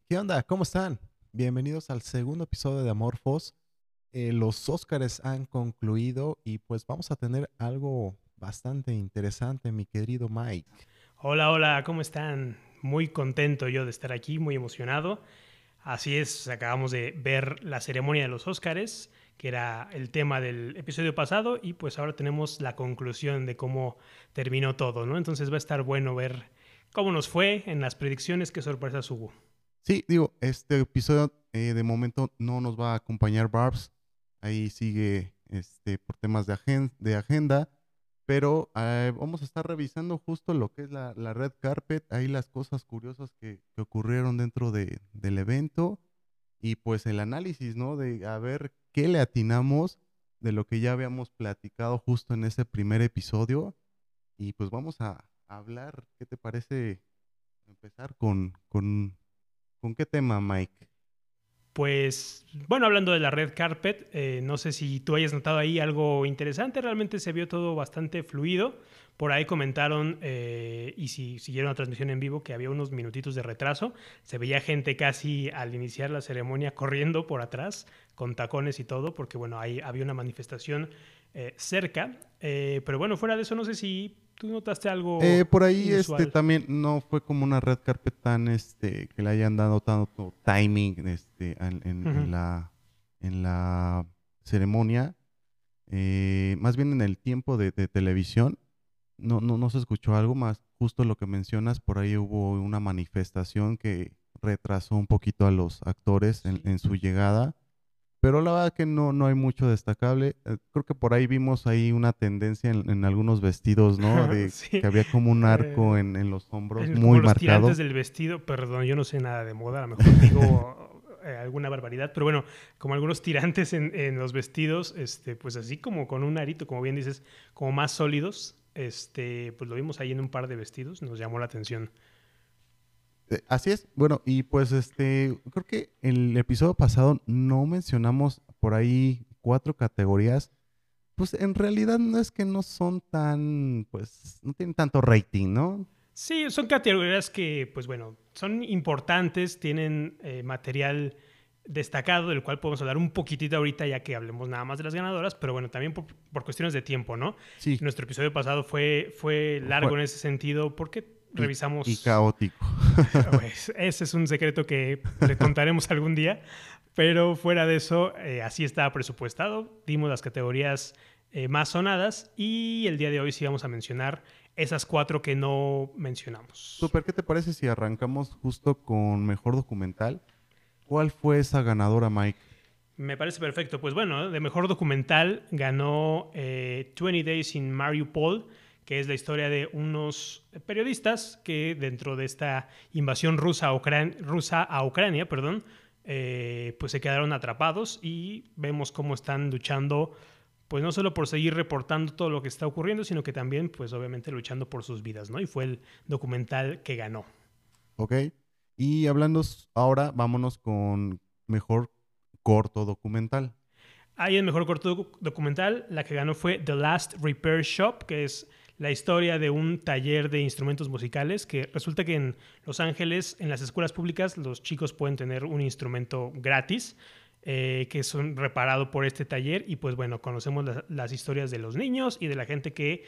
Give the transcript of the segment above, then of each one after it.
¿Qué onda? ¿Cómo están? Bienvenidos al segundo episodio de Amorphos. Los Óscares han concluido y pues vamos a tener algo bastante interesante, mi querido Mike. Hola, hola, ¿cómo están? Muy contento yo de estar aquí, muy emocionado. Así es, acabamos de ver la ceremonia de los Óscares, que era el tema del episodio pasado, y pues ahora tenemos la conclusión de cómo terminó todo, ¿no? Entonces va a estar bueno ver cómo nos fue en las predicciones, qué sorpresas hubo. Sí, digo, este episodio de momento no nos va a acompañar Barbs. Ahí sigue por temas de agenda, pero vamos a estar revisando justo lo que es la red carpet, ahí las cosas curiosas que ocurrieron dentro del evento y pues el análisis, ¿no? De a ver qué le atinamos de lo que ya habíamos platicado justo en ese primer episodio. Y pues vamos a hablar, ¿qué te parece empezar con qué tema, Mike? Pues, bueno, hablando de la red carpet, no sé si tú hayas notado ahí algo interesante, realmente se vio todo bastante fluido. Por ahí comentaron, y si siguieron la transmisión en vivo, que había unos minutitos de retraso. Se veía gente casi al iniciar la ceremonia corriendo por atrás, con tacones y todo, porque bueno, ahí había una manifestación cerca. Pero bueno, fuera de eso, no sé si tú notaste algo Por ahí inusual. también no fue como una red carpet tan que le hayan dado tanto timing Ujú. en la ceremonia. Más bien en el tiempo de televisión. No se escuchó algo más, justo lo que mencionas, por ahí hubo una manifestación que retrasó un poquito a los actores Sí. en su llegada, pero la verdad que no hay mucho destacable. Creo que por ahí vimos ahí una tendencia en algunos vestidos, ¿no? De Sí. que había como un arco Eh, en los hombros Como muy los tirantes marcado. del vestido, perdón, yo no sé nada de moda, a lo mejor digo alguna barbaridad, pero bueno, como algunos tirantes en los vestidos, pues así como con un arito, como bien dices, como más sólidos, pues lo vimos ahí en un par de vestidos, nos llamó la atención. Así es. Bueno, y pues creo que el episodio pasado no mencionamos por ahí cuatro categorías. Pues en realidad no es que no son tan, pues no tienen tanto rating, ¿no? Sí, son categorías que, pues bueno, son importantes, tienen material destacado del cual podemos hablar un poquitito ahorita ya que hablemos nada más de las ganadoras, pero bueno, también por cuestiones de tiempo, ¿no? Sí, Nuestro episodio pasado fue fue largo en ese sentido porque y revisamos, caótico. pues, ese es un secreto que le contaremos algún día, pero fuera de eso, así estaba presupuestado, dimos las categorías más sonadas y el día de hoy sí vamos a mencionar esas cuatro que no mencionamos. Super, ¿qué te parece si arrancamos justo con mejor documental? ¿Cuál fue esa ganadora, Mike? Me parece perfecto. Pues bueno, de mejor documental ganó 20 Days in Mariupol, que es la historia de unos periodistas que dentro de esta invasión rusa a Ucrania, perdón, pues se quedaron atrapados y vemos cómo están luchando, pues no solo por seguir reportando todo lo que está ocurriendo, sino que también, pues obviamente luchando por sus vidas, ¿no? Y fue el documental que ganó. ¿Ok? Y hablando ahora, vámonos con mejor corto documental. Ahí el mejor corto documental, la que ganó fue The Last Repair Shop, que es la historia de un taller de instrumentos musicales, que resulta que en Los Ángeles, en las escuelas públicas, los chicos pueden tener un instrumento gratis, que es reparado por este taller, y pues bueno, conocemos las historias de los niños y de la gente que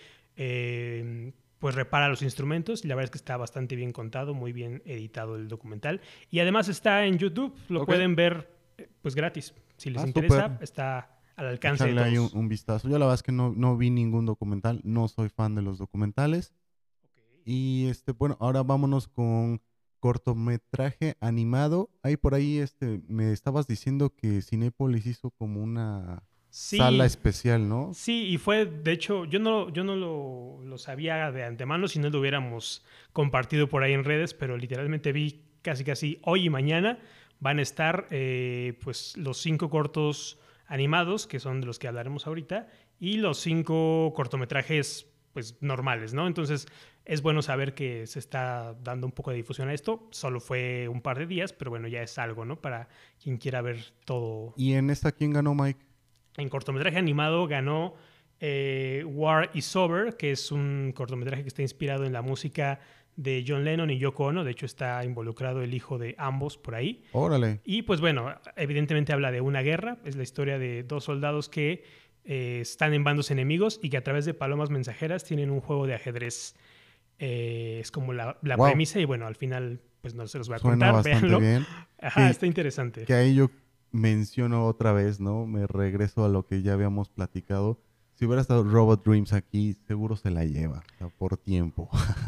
pues repara los instrumentos, y la verdad es que está bastante bien contado, muy bien editado el documental, y además está en YouTube, lo ¿Ok? pueden ver pues gratis. Si les Súper. interesa, está al alcance de Echarle ahí todos. un vistazo. Yo la verdad es que no vi ningún documental, no soy fan de los documentales. Y bueno, ahora vámonos con cortometraje animado. Ahí por ahí me estabas diciendo que Cinépolis hizo como una sala Sí, especial, ¿no? sí, y fue, de hecho, yo no lo sabía de antemano si no lo hubiéramos compartido por ahí en redes, pero literalmente vi casi casi hoy y mañana van a estar pues los 5 cortos animados, que son de los que hablaremos ahorita, y los 5 cortometrajes pues normales, ¿no? Entonces es bueno saber que se está dando un poco de difusión a esto. Solo fue un par de días, pero bueno, ya es algo, ¿no? Para quien quiera ver todo. Y en esta, ¿quién ganó, Mike? En cortometraje animado ganó War is Over, que es un cortometraje que está inspirado en la música de John Lennon y Yoko Ono. De hecho, está involucrado el hijo de ambos por ahí. Órale. Y pues bueno, evidentemente habla de una guerra. Es la historia de dos soldados que están en bandos enemigos y que a través de palomas mensajeras tienen un juego de ajedrez. Es como la Wow. premisa y bueno, al final pues no se los voy a Suena contar, bastante véanlo. bien. Ajá, Que- está interesante. Que ahí yo menciono otra vez, ¿no? Me regreso a lo que ya habíamos platicado. Si hubiera estado Robot Dreams aquí, seguro se la lleva, o sea, por tiempo.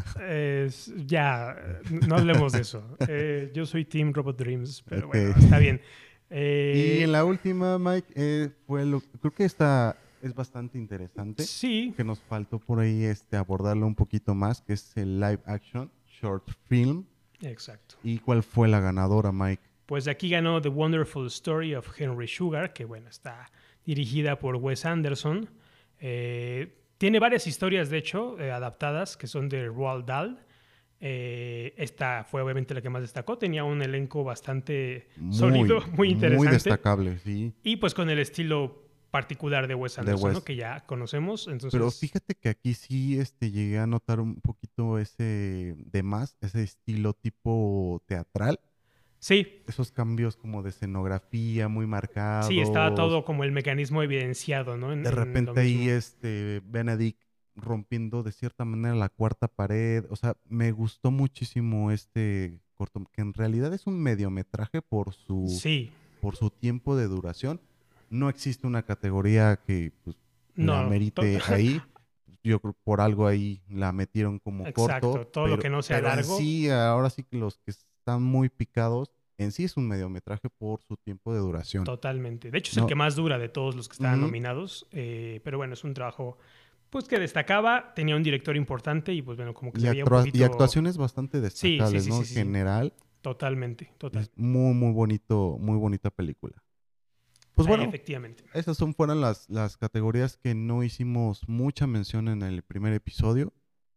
Ya, no hablemos de eso. Yo soy Team Robot Dreams, pero Ok. bueno, está bien. Y en la última, Mike, creo que esta es bastante interesante, Sí, que nos faltó por ahí abordarlo un poquito más, que es el live action short film. exacto. ¿Y cuál fue la ganadora, Mike? Pues aquí ganó The Wonderful Story of Henry Sugar, que bueno, está dirigida por Wes Anderson. Tiene varias historias, de hecho, adaptadas, que son de Roald Dahl. Esta fue obviamente la que más destacó. Tenía un elenco bastante sólido, muy interesante. Muy destacable, sí. Y pues con el estilo particular de Wes Anderson, ¿no? Que ya conocemos. Entonces... Pero fíjate que aquí sí llegué a notar un poquito ese estilo tipo teatral. Sí. Esos cambios como de escenografía muy marcados. Sí, estaba todo como el mecanismo evidenciado, ¿no? De repente ahí Benedict rompiendo de cierta manera la cuarta pared. O sea, me gustó muchísimo este corto, que en realidad es un mediometraje por su tiempo de duración. No existe una categoría que pues, la merite ahí. Yo creo por algo ahí la metieron como exacto, corto. todo lo que no sea largo. Sí, ahora sí que los que están muy picados, en sí es un mediometraje por su tiempo de duración. Totalmente. De hecho, es el que más dura de todos los que estaban nominados. Pero bueno, es un trabajo pues que destacaba, tenía un director importante y pues bueno, como que se veía un poquito... Y actuaciones bastante destacables, ¿no? En general. Totalmente, total. Es muy, muy bonito, muy bonita película. Pues bueno, efectivamente. Esas fueron las categorías que no hicimos mucha mención en el primer episodio.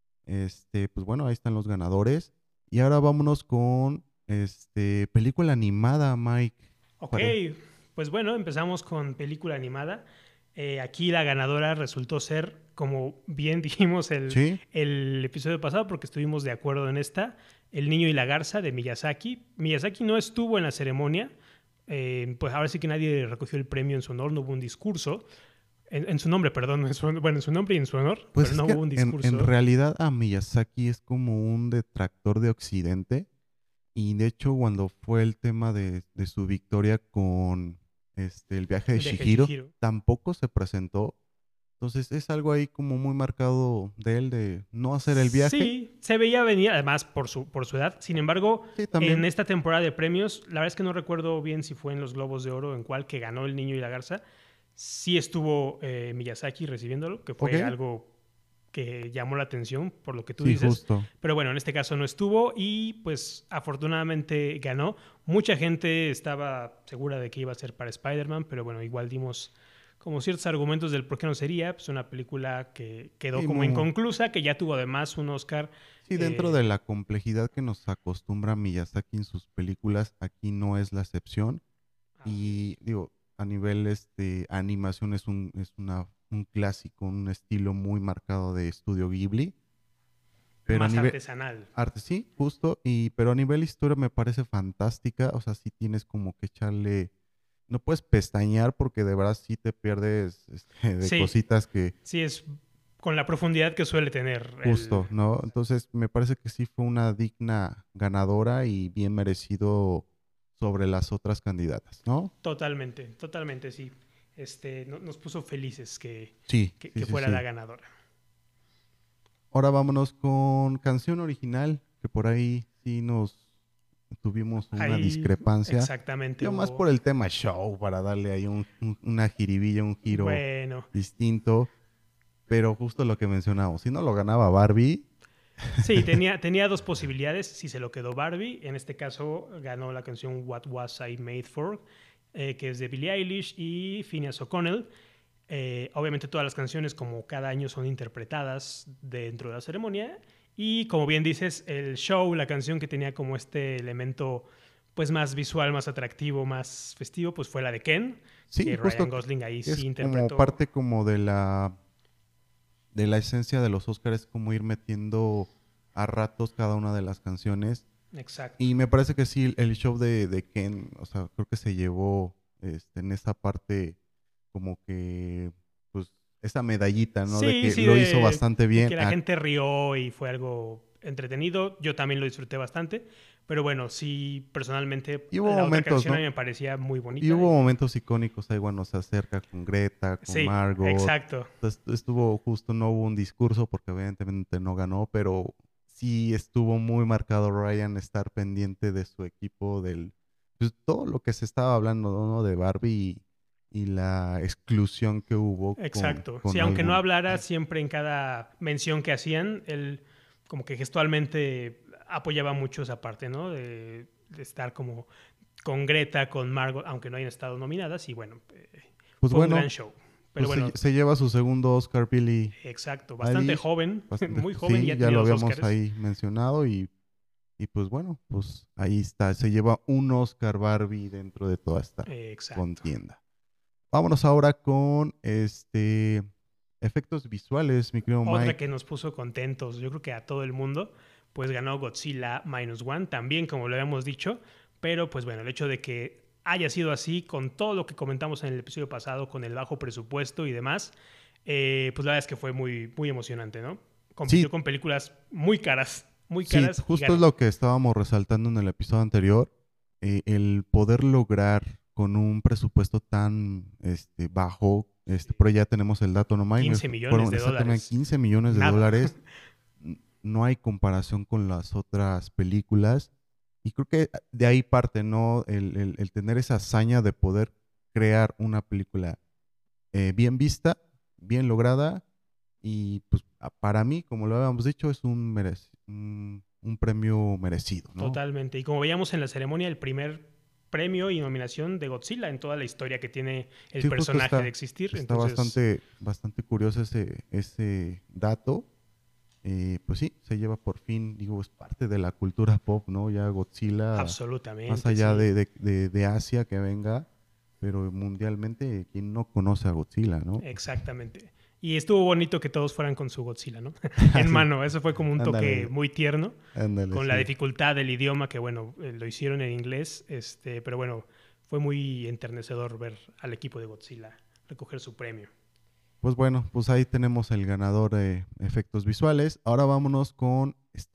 Pues bueno, ahí están los ganadores. Y ahora vámonos con película animada, Mike. Ok, pues bueno, empezamos con película animada. Aquí la ganadora resultó ser, como bien dijimos el episodio pasado, porque estuvimos de acuerdo en esta, El niño y la garza de Miyazaki. Miyazaki no estuvo en la ceremonia. Pues ahora sí que nadie recogió el premio en su honor, no hubo un discurso. En su nombre, perdón. En su nombre y en su honor, pues pero no hubo un discurso. En realidad a Miyazaki es como un detractor de Occidente. Y de hecho cuando fue el tema de su victoria con el viaje de Chihiro, tampoco se presentó. Entonces es algo ahí como muy marcado de él de no hacer el viaje. Sí, se veía venir, además por su edad. Sin embargo, en esta temporada de premios, la verdad es que no recuerdo bien si fue en los Globos de Oro en cual que ganó El niño y la garza. Sí estuvo Miyazaki recibiéndolo, que fue algo que llamó la atención por lo que tú dices. Justo. Pero bueno, en este caso no estuvo y pues afortunadamente ganó. Mucha gente estaba segura de que iba a ser para Spider-Man, pero bueno, igual dimos como ciertos argumentos del por qué no sería. Pues una película que quedó como inconclusa, que ya tuvo además un Oscar. Sí, dentro de la complejidad que nos acostumbra Miyazaki en sus películas, aquí no es la excepción. Y digo, a nivel animación es un clásico, un estilo muy marcado de estudio Ghibli. Pero más artesanal. Sí, justo. Pero a nivel historia me parece fantástica. O sea, sí tienes como que echarle... No puedes pestañear porque de verdad sí te pierdes de cositas que... Sí, es con la profundidad que suele tener. Justo, ¿no? Entonces me parece que sí fue una digna ganadora y bien merecido sobre las otras candidatas, ¿no? Totalmente, totalmente, sí. Nos puso felices que fuera la ganadora. Ahora vámonos con canción original, que por ahí sí tuvimos una discrepancia. Exactamente. Yo más por el tema show, para darle ahí una jiribilla, un giro distinto. Pero justo lo que mencionamos, si no lo ganaba Barbie... Sí, tenía dos posibilidades. Si se lo quedó Barbie, en este caso ganó la canción What Was I Made For, que es de Billie Eilish y Phineas O'Connell. Obviamente todas las canciones, como cada año, son interpretadas dentro de la ceremonia. Y como bien dices, el show, la canción que tenía como este elemento pues más visual, más atractivo, más festivo, pues fue la de Ken. Sí, que justo Ryan Gosling ahí es sí interpretó. Como parte como de la esencia de los Oscars, como ir metiendo a ratos cada una de las canciones. Exacto. Y me parece que sí, el show de Ken, o sea, creo que se llevó en esa parte como que, pues, esa medallita, ¿no? De Sí, que sí, lo hizo bastante de bien. que la gente rió y fue algo entretenido. Yo también lo disfruté bastante. Pero bueno, sí, personalmente, Y hubo la otra momentos, canción a ¿no? mí me parecía muy Y bonita. hubo momentos icónicos ahí, bueno, se acerca con Greta, con Sí, Margot. exacto. Entonces, estuvo justo, no hubo un discurso porque evidentemente no ganó, pero sí estuvo muy marcado Ryan estar pendiente de su equipo, pues, todo lo que se estaba hablando, ¿no? De Barbie y la exclusión que hubo Exacto. Sí, con aunque no algún... hablara, siempre en cada mención que hacían, él como que gestualmente apoyaba mucho esa parte, ¿no? De estar como con Greta, con Margot, aunque no hayan estado nominadas. Y bueno, Pues fue un gran bueno, show. Pero pues bueno, se lleva su segundo Oscar Billie exacto. Bastante Eilish. joven, Bastante, muy joven, sí, ya ya tenía lo dos habíamos Oscars. ahí mencionado y pues bueno, pues ahí está. Se lleva un Oscar Barbie dentro de toda esta Exacto. contienda. Vámonos ahora con efectos visuales, mi querido Otra Mike. que nos puso contentos, yo creo que a todo el mundo, pues ganó Godzilla Minus One, también como lo habíamos dicho, pero pues bueno, el hecho de que haya sido así, con todo lo que comentamos en el episodio pasado, con el bajo presupuesto y demás, pues la verdad es que fue muy, muy emocionante, ¿no? Compitió Sí, con películas muy sí, caras y justo es ganó. lo que estábamos resaltando en el episodio anterior. El poder lograr con un presupuesto tan bajo, pero ya tenemos el dato, ¿no, Mike? 15 millones Fueron de exactamente dólares. 15 millones de Nada. dólares. No hay comparación con las otras películas. Y creo que de ahí parte, ¿no? El tener esa hazaña de poder crear una película bien vista, bien lograda. Y pues para mí, como lo habíamos dicho, es un premio merecido, ¿no? Totalmente. Y como veíamos en la ceremonia, el primer premio y nominación de Godzilla en toda la historia que tiene el Sí, justo personaje de existir. está Entonces, bastante curioso ese dato. Pues sí, se lleva por fin, digo, es parte de la cultura pop, ¿no? Ya Godzilla, más absolutamente, allá sí. de Asia que venga, pero mundialmente, ¿quién no conoce a Godzilla, no? Exactamente. Y estuvo bonito que todos fueran con su Godzilla, ¿no? En Sí, mano. Eso fue como un toque ándale, muy tierno, ándale, con la sí. dificultad del idioma, que bueno, lo hicieron en inglés, pero bueno, fue muy enternecedor ver al equipo de Godzilla recoger su premio. Pues bueno, pues ahí tenemos el ganador de efectos visuales. Ahora vámonos con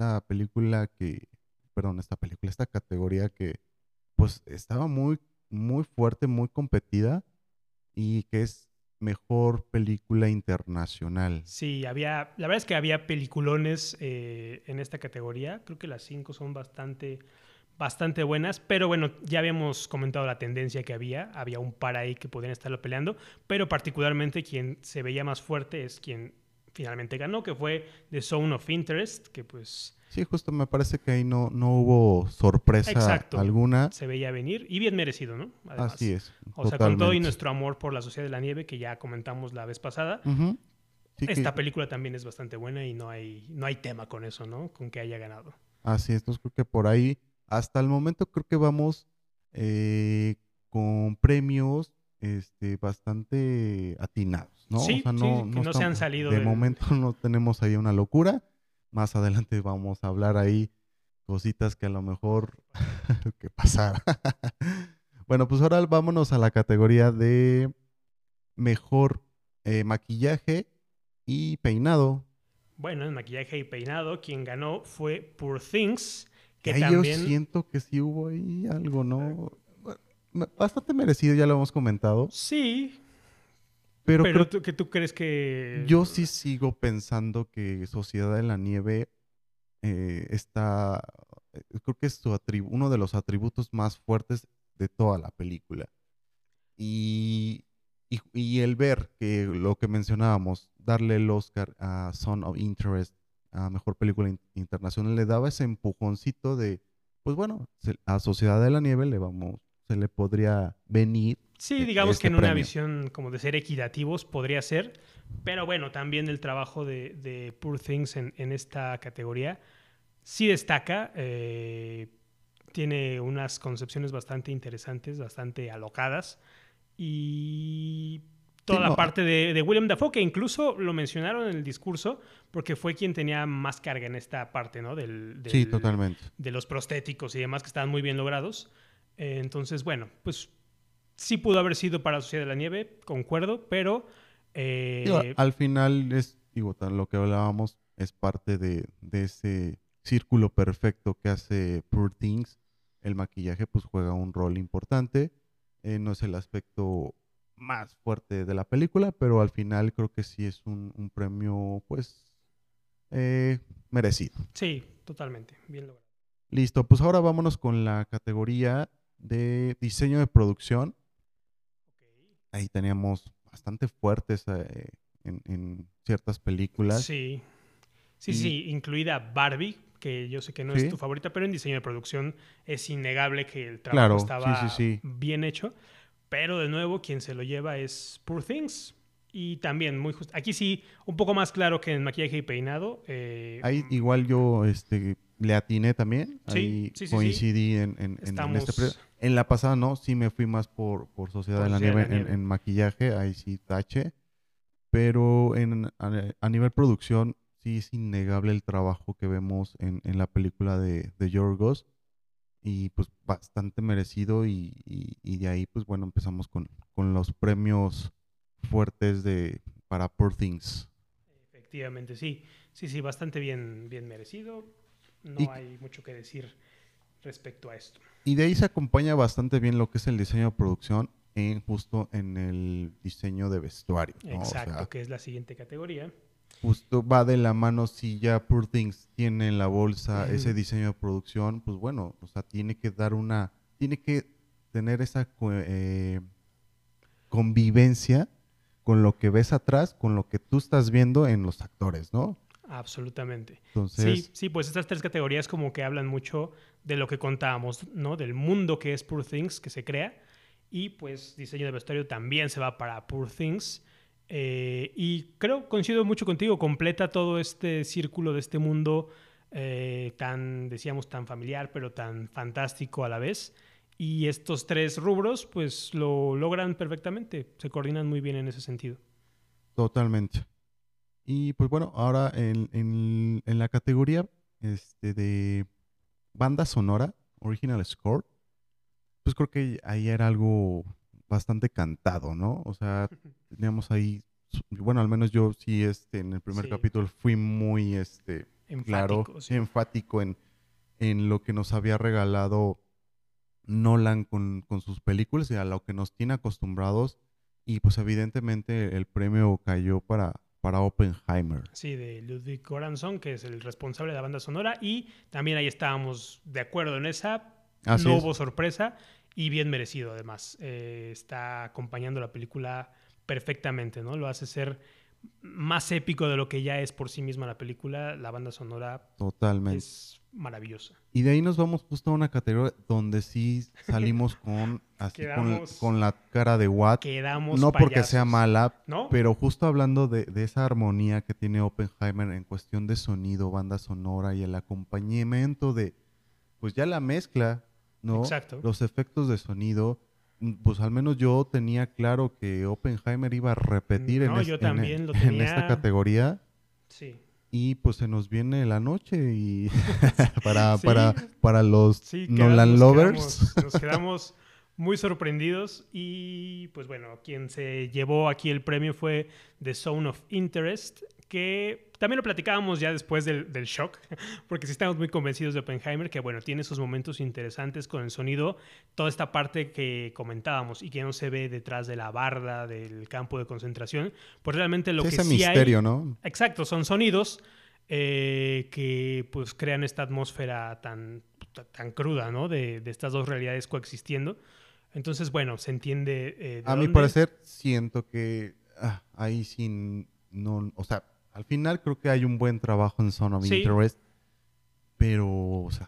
esta categoría que pues estaba muy fuerte, muy competida y que es mejor película internacional. Sí, la verdad es que había peliculones en esta categoría. Creo que las cinco son bastante buenas, pero bueno, ya habíamos comentado la tendencia que había un par ahí que podían estarlo peleando, pero particularmente quien se veía más fuerte es quien finalmente ganó, que fue The Zone of Interest, que pues Sí, justo me parece que ahí no hubo sorpresa exacto, alguna. se veía venir y bien merecido, ¿no? Así Además. es, O sea, con todo y totalmente. nuestro amor por la Sociedad de la Nieve, que ya comentamos la vez pasada, Ujú. Sí que esta película también es bastante buena y no hay tema con eso, ¿no? Con que haya ganado. así es, entonces creo que por ahí, hasta el momento creo que vamos eh, con premios bastante atinados, ¿no? O sea, Sí, sí, que no no se estamos, han salido de del... momento no tenemos ahí una locura. Más adelante vamos a hablar ahí cositas que a lo mejor que pasara. Bueno, pues ahora vámonos a la categoría de mejor maquillaje y peinado. Bueno, en maquillaje y peinado, quien ganó fue Poor Things, Que que ahí yo también... siento que sí hubo ahí algo, ¿no? Bueno, bastante merecido, ya lo hemos comentado, Sí, pero pero creo que tú crees que... yo sí sigo pensando que Sociedad de la Nieve creo que es uno de los atributos más fuertes de toda la película. Y, y el ver que lo que mencionábamos, darle el Oscar a Son of Interest, a Mejor Película Internacional, le daba ese empujoncito de, pues bueno, a Sociedad de la Nieve se le podría venir Sí, digamos que este en una premio. visión como de ser equitativos podría ser, pero bueno, también el trabajo de Poor Things en esta categoría sí destaca, tiene unas concepciones bastante interesantes, bastante alocadas y toda Sí, la no, parte de William Dafoe, que incluso lo mencionaron en el discurso, porque fue quien tenía más carga en esta parte, ¿no? sí, totalmente. De los prostéticos y demás, que estaban muy bien logrados. Entonces, bueno, pues sí pudo haber sido para Sociedad de la Nieve, concuerdo, pero... Digo, eh, al final es, digo, lo que hablábamos es parte de ese círculo perfecto que hace Poor Things. El maquillaje pues juega un rol importante. No es el aspecto más fuerte de la película, pero al final creo que sí es un premio pues eh, merecido. sí, totalmente, bien logrado. Listo, pues ahora vámonos con la categoría de diseño de producción. Ahí teníamos bastante fuertes en ciertas películas. Sí, sí, Y sí, incluida Barbie, que yo sé que no es tu sí, favorita, pero en diseño de producción es innegable que el trabajo claro, sí, sí, estaba sí. bien hecho. Pero de nuevo, quien se lo lleva es Poor Things. Y también muy justo. Aquí sí, un poco más claro que en maquillaje y peinado. Ahí igual yo le atiné también. Sí, Ahí sí, sí, sí. coincidí en este periodo. Estamos En la pasada no, sí me fui más por Sociedad por de la Sociedad de Nieve la Nieve. en maquillaje, ahí sí tache. Pero a nivel producción, sí es innegable el trabajo que vemos en la película de Yorgos. Y pues bastante merecido y de ahí pues bueno empezamos con los premios fuertes para Poor Things. Efectivamente, sí. Sí, sí, bastante bien, bien merecido. Y, No hay mucho que decir respecto a esto. y de ahí se acompaña bastante bien lo que es el diseño de producción justo en el diseño de vestuario, ¿no? O Exacto, sea, que es la siguiente categoría. justo va de la mano si ya Poor Things tiene en la bolsa ese diseño de producción, pues bueno, o sea, tiene que tener esa convivencia con lo que ves atrás, con lo que tú estás viendo en los actores, ¿no? Absolutamente. Sí, Entonces, sí, pues estas tres categorías como que hablan mucho de lo que contábamos, ¿no? Del mundo que es Poor Things, que se crea. Y pues diseño de vestuario también se va para Poor Things. Y creo, coincido mucho contigo, completa todo este círculo de este mundo tan, decíamos, tan familiar, pero tan fantástico a la vez. Y estos tres rubros, pues lo logran perfectamente, se coordinan muy bien en ese sentido. totalmente. Y pues bueno, ahora en la categoría de banda sonora, original score, pues creo que ahí era algo bastante cantado, ¿no? O sea, teníamos ahí, bueno, al menos yo sí, en el primer Sí, capítulo fui muy, claro, enfático, sí. enfático en lo que nos había regalado Nolan con sus películas y a lo que nos tiene acostumbrados. Y pues evidentemente el premio cayó para Oppenheimer. Sí, de Ludwig Göransson, que es el responsable de la banda sonora, y también ahí estábamos de acuerdo en esa, Así no es, hubo sorpresa y bien merecido además. Está acompañando la película perfectamente, ¿no? Lo hace ser más épico de lo que ya es por sí misma la película. La banda sonora totalmente. es maravillosa. Y de ahí nos vamos justo a una categoría donde sí salimos así Quedamos, con la cara de Watt. quedamos No porque sea payasos, mala, ¿no? pero justo hablando de esa armonía que tiene Oppenheimer en cuestión de sonido, banda sonora y el acompañamiento pues ya la mezcla, ¿no? Exacto. Los efectos de sonido, pues al menos yo tenía claro que Oppenheimer iba a repetir No, yo también lo en esta tenía. categoría Sí. y pues se nos viene la noche y Sí, para los sí, Nolan lovers. nos quedamos muy sorprendidos y pues bueno, quien se llevó aquí el premio fue The Zone of Interest, que también lo platicábamos ya después del shock, porque sí estamos muy convencidos de Oppenheimer, que bueno, tiene sus momentos interesantes con el sonido, toda esta parte que comentábamos y que no se ve detrás de la barda del campo de concentración, pues realmente lo Sí, que ese sí hay, misterio, ¿no? exacto, son sonidos que pues crean esta atmósfera tan cruda, ¿no? De estas dos realidades coexistiendo. Entonces, bueno, se entiende de A mi dónde. parecer, siento que ahí sin, no, o sea, al final creo que hay un buen trabajo en Zone of Sí, Interest, pero, o sea,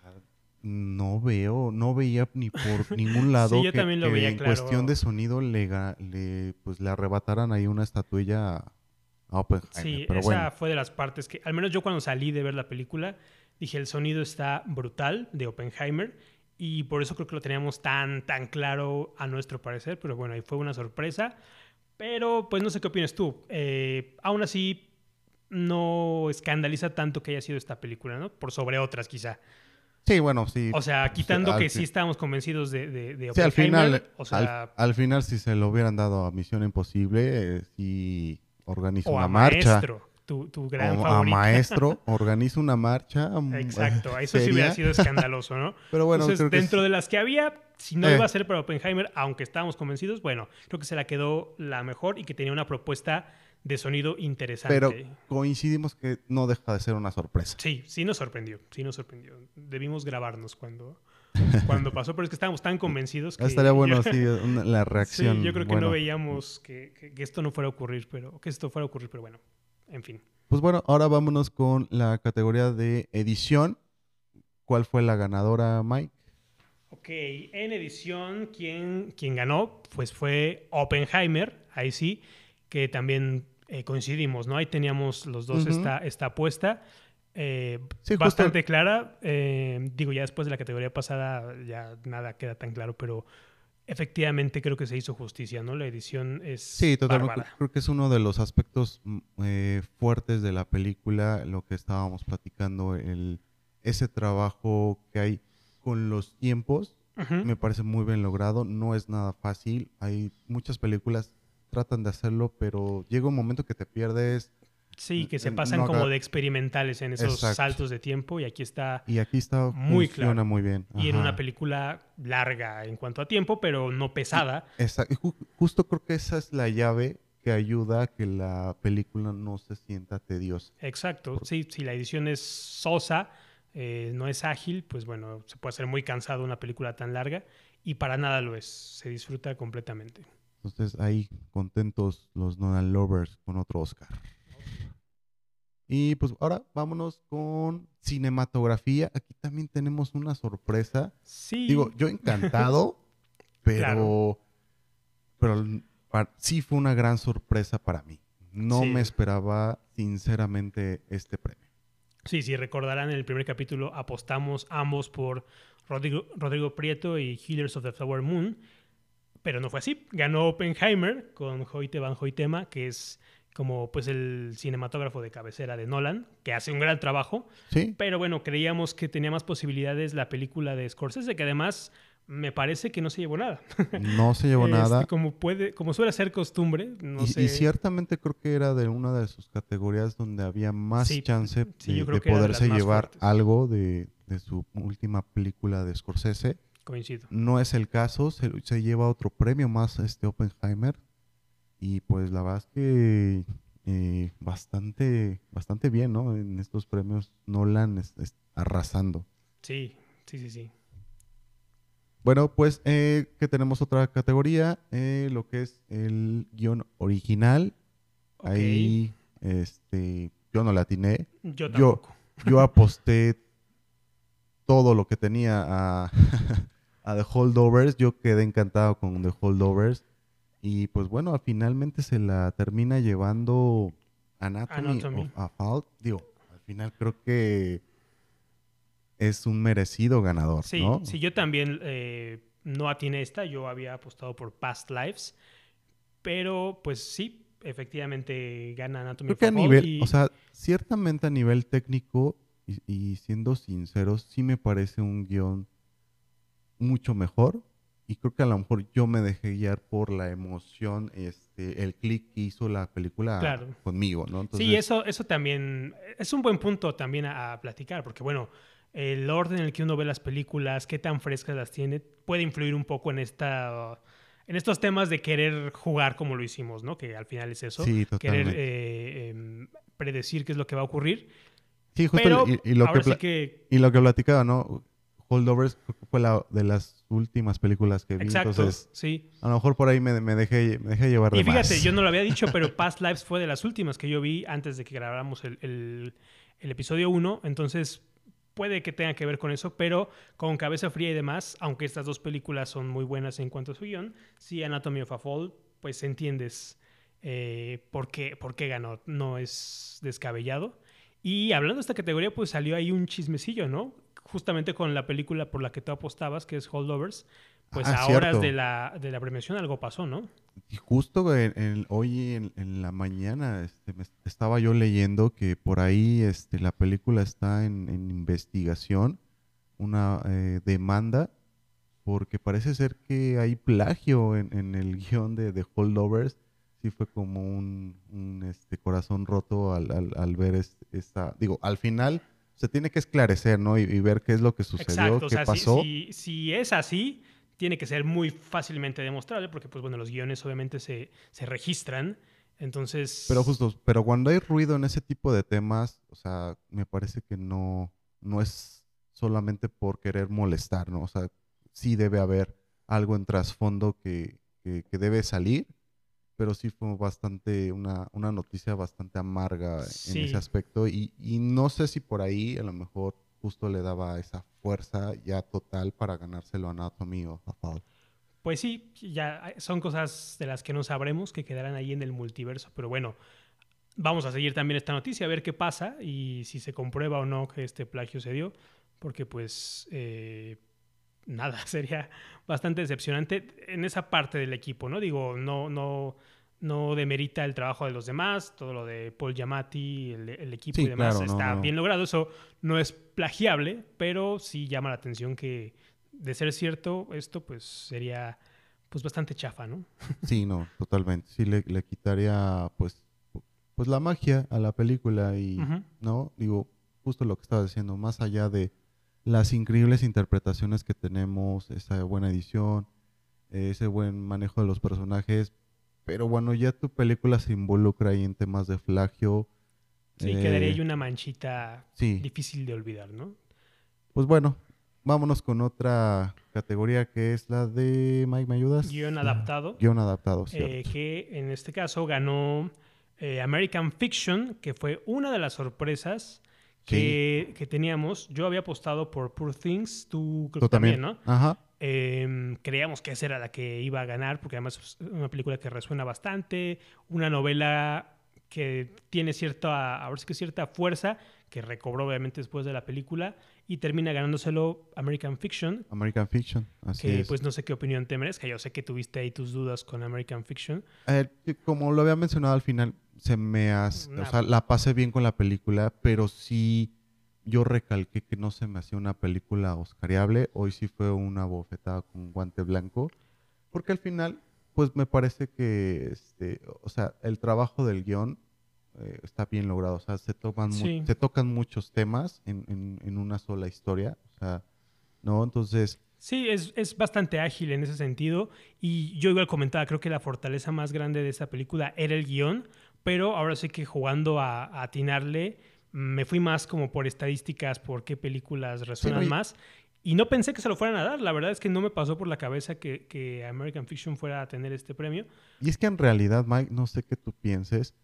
no veía ni por ningún sí, lado yo también lo que veía en cuestión de claro. sonido pues le arrebataran ahí una estatuilla a Oppenheimer. Sí, Pero esa bueno, fue de las partes que, al menos yo cuando salí de ver la película, dije, el sonido está brutal de Oppenheimer y por eso creo que lo teníamos tan claro a nuestro parecer, pero bueno, ahí fue una sorpresa. Pero, pues no sé qué opinas tú. Aún así, no escandaliza tanto que haya sido esta película, ¿no? Por sobre otras, quizá. Sí, bueno, sí. O sea, Pues, quitando que sí estábamos convencidos de sí, al final, Oppenheimer, o sea, al final, si se lo hubieran dado a Misión Imposible, sí organiza o a una marcha. Maestro, tu gran O a favorita. Maestro, organiza una marcha Exacto, eso sí hubiera seria. sido escandaloso, ¿no? Pero bueno, Entonces, creo que dentro sí. de las que había, si no iba Eh, a ser para Oppenheimer, aunque estábamos convencidos, bueno, creo que se la quedó la mejor y que tenía una propuesta de sonido pero interesante. coincidimos que no deja de ser una sorpresa. Sí, sí nos sorprendió, sí nos sorprendió. Debimos grabarnos cuando pasó, pero es que estábamos tan convencidos Estaría que bueno, sí, la sí, yo reacción. creo que no Bueno, veíamos que esto no fuera a ocurrir, pero que esto fuera a ocurrir, pero bueno, en fin. pues bueno, ahora vámonos con la categoría de edición. ¿Cuál fue la ganadora, Mike? Ok, en edición, ¿quién ganó? Pues fue Oppenheimer, ahí sí, que también coincidimos, ¿no? Ahí teníamos los dos Ujú. esta apuesta. Sí, justo. Bastante clara. Digo, ya después de la categoría pasada ya nada queda tan claro, pero efectivamente creo que se hizo justicia, ¿no? La edición es Sí, totalmente. bárbara. Creo que es uno de los aspectos fuertes de la película, lo que estábamos platicando, ese trabajo que hay con los tiempos, Ujú. me parece muy bien logrado. No es nada fácil. Hay muchas películas tratan de hacerlo, pero llega un momento que te pierdes. Sí, que se pasan No como haga- de experimentales en esos Exacto. saltos de tiempo y aquí está Y aquí está, muy funciona claro. muy bien. Y en una Ajá. película larga en cuanto a tiempo, pero no Y, pesada. y justo creo que esa es la llave que ayuda a que la película no se sienta tediosa. Exacto. Por- Sí, si la edición es sosa, no es ágil, pues bueno, se puede hacer muy cansado una película tan larga y para nada lo es. Se disfruta completamente. Entonces ahí contentos los Nolan Lovers con otro Oscar. Y pues ahora vámonos con cinematografía. Aquí también tenemos una sorpresa. Digo, Sí, yo encantado, claro. pero, pero sí fue una gran sorpresa para mí. No me Sí. esperaba sinceramente este premio. Sí, sí, recordarán en el primer capítulo apostamos ambos por Rodrigo Prieto y Healers of the Flower Moon, pero no fue así. Ganó Oppenheimer con Hoyte van Hoytema, que es como pues el cinematógrafo de cabecera de Nolan, que hace un gran trabajo, ¿Sí? pero bueno, creíamos que tenía más posibilidades la película de Scorsese, que además me parece que no se llevó nada. No se llevó nada. Como suele ser costumbre, no Y sé. ciertamente creo que era de una de sus categorías donde había más Sí, chance sí, yo creo de que era de las poderse más llevar fuertes. algo de su última película de Scorsese. Coincido. No es el caso, se lleva otro premio más este Oppenheimer. Y pues la verdad es que bastante bien, ¿no? En estos premios Nolan arrasando. Sí, sí, sí, sí. Bueno, pues que tenemos otra categoría, lo que es el guión original. Ok, Ahí, yo no la atiné. yo Yo, tampoco. yo aposté todo lo que tenía a, a The Holdovers. Yo quedé encantado con The Holdovers. Y pues bueno, finalmente se la termina llevando Anatomy of Anatomy. a Fall. Digo, al final creo que es un merecido ganador, Sí, ¿no? sí, yo también no atiné esta, yo había apostado por Past Lives, pero pues sí, efectivamente gana Anatomy Creo of que a a Fall nivel, o y sea, ciertamente a nivel técnico y siendo sinceros, sí me parece un guión mucho mejor. Y creo que a lo mejor yo me dejé guiar por la emoción, el clic que hizo la película claro. conmigo, ¿no? Sí, Entonces, eso también es un buen punto también a platicar, porque bueno, el orden en el que uno ve las películas, qué tan frescas las tiene, puede influir un poco en estos temas de querer jugar como lo hicimos, ¿no? Que al final es eso, sí, querer totalmente. predecir qué es lo que va a ocurrir. Sí, justo, Pero ahora sí que, y lo que platicaba, ¿no? Holdovers creo que fue la de las últimas películas que vi, exacto, entonces sí. a lo mejor por ahí me dejé llevar de Y fíjate, más. yo no lo había dicho, pero Past Lives fue de las últimas que yo vi antes de que grabáramos el episodio uno. Entonces, puede que tenga que ver con eso, pero con cabeza fría y demás, aunque estas dos películas son muy buenas en cuanto a su guión, sí, Anatomy of a Fall, pues entiendes por qué ganó. No es descabellado. Y hablando de esta categoría, pues salió ahí un chismecillo, ¿no? Justamente con la película por la que tú apostabas, que es Holdovers, pues Ah, a horas de cierto. la premiación algo pasó, ¿no? Y justo hoy en la mañana estaba yo leyendo que por ahí la película está en investigación, una demanda, porque parece ser que hay plagio en el guión de Holdovers. Sí fue como un corazón roto al ver esta... Digo, al final se tiene que esclarecer, ¿no? Y ver qué es lo que sucedió, Exacto, o qué sea, pasó. si es así, tiene que ser muy fácilmente demostrable, porque pues bueno, los guiones obviamente se registran, Pero entonces, justo, pero cuando hay ruido en ese tipo de temas, o sea, me parece que no es solamente por querer molestar, ¿no? O sea, sí debe haber algo en trasfondo que debe salir, pero sí fue una noticia bastante amarga en ese sí, aspecto y no sé si por ahí a lo mejor justo le daba esa fuerza ya total para ganárselo a Anatomy of a Fall. pues sí, ya son cosas de las que no sabremos, que quedarán ahí en el multiverso, pero bueno, vamos a seguir también esta noticia, a ver qué pasa y si se comprueba o no que este plagio se dio, porque pues nada, sería bastante decepcionante en esa parte del equipo, ¿no? Digo, no demerita el trabajo de los demás, todo lo de Paul Giamatti, el equipo y Sí, demás claro, no, está no. bien logrado, eso no es plagiable, pero sí llama la atención que de ser cierto esto pues sería pues bastante chafa, ¿no? Sí, no, totalmente. Sí le quitaría pues la magia a la película y, Ujú. ¿no? Digo, justo lo que estaba diciendo, más allá de las increíbles interpretaciones que tenemos, esa buena edición, ese buen manejo de los personajes, pero bueno, ya tu película se involucra ahí en temas de plagio. Sí, quedaría ahí eh, una manchita sí, difícil de olvidar, ¿no? pues bueno, vámonos con otra categoría que es la de, Mike, ¿me Guión ayudas? adaptado, Guión adaptado, cierto. que en este caso ganó American Fiction, que fue una de las sorpresas Sí, que teníamos. Yo había apostado por Poor Things, tú creo tú que también, también. ¿no? Ajá. Creíamos que esa era la que iba a ganar, porque además es una película que resuena bastante, una novela que tiene cierta, ahora sí que cierta fuerza, que recobró obviamente después de la película, y termina ganándoselo American Fiction, American Fiction, así que es. pues no sé qué opinión te merezca. Yo sé que tuviste ahí tus dudas con American Fiction. Como lo había mencionado al final, o Una, sea, la pasé bien con la película, pero sí yo recalqué que no se me hacía una película oscariable. Hoy sí fue una bofetada con guante blanco, porque al final, pues me parece que, o sea, el trabajo del guión está bien logrado. O sea, sí, se tocan muchos temas en una sola historia. O sea, ¿no? Entonces, sí, es bastante ágil en ese sentido. Y yo igual comentaba, creo que la fortaleza más grande de esta película era el guión, pero ahora sí que jugando a atinarle, me fui más como por estadísticas, por qué películas sí, no, resuenan más. Y no pensé que se lo fueran a dar. La verdad es que no me pasó por la cabeza que American Fiction fuera a tener este premio. y es que en realidad, Mike, no sé qué tú pienses.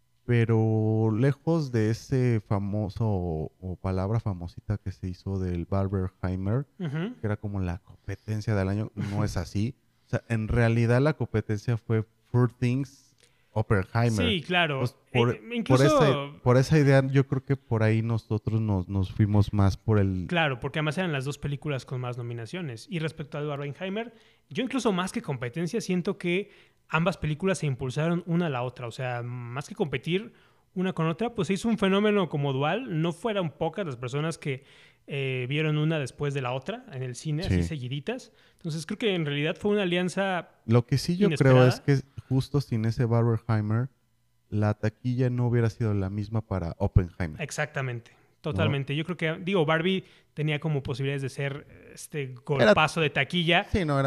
Pero lejos de ese famoso o palabra famosita que se hizo del Barbenheimer, Ujú. que era como la competencia del año, no es así. O sea, en realidad la competencia fue Poor Things, Oppenheimer. Sí, claro. Pues por Incluso por esa idea, yo creo que por ahí nosotros nos fuimos más por el... claro, porque además eran las dos películas con más nominaciones. Y respecto a Barbenheimer, yo incluso más que competencia siento que ambas películas se impulsaron una a la otra. O sea, más que competir una con otra, pues se hizo un fenómeno como dual. No fueron pocas las personas que vieron una después de la otra en el cine, así Sí. seguiditas. Entonces creo que en realidad fue una alianza Lo que sí yo creo es inesperada. que justo sin ese Barbenheimer, la taquilla no hubiera sido la misma para Oppenheimer, Exactamente, ¿no? totalmente. Yo creo que, digo, Barbie tenía como posibilidades de ser este Era golpazo de taquilla. Sí, no,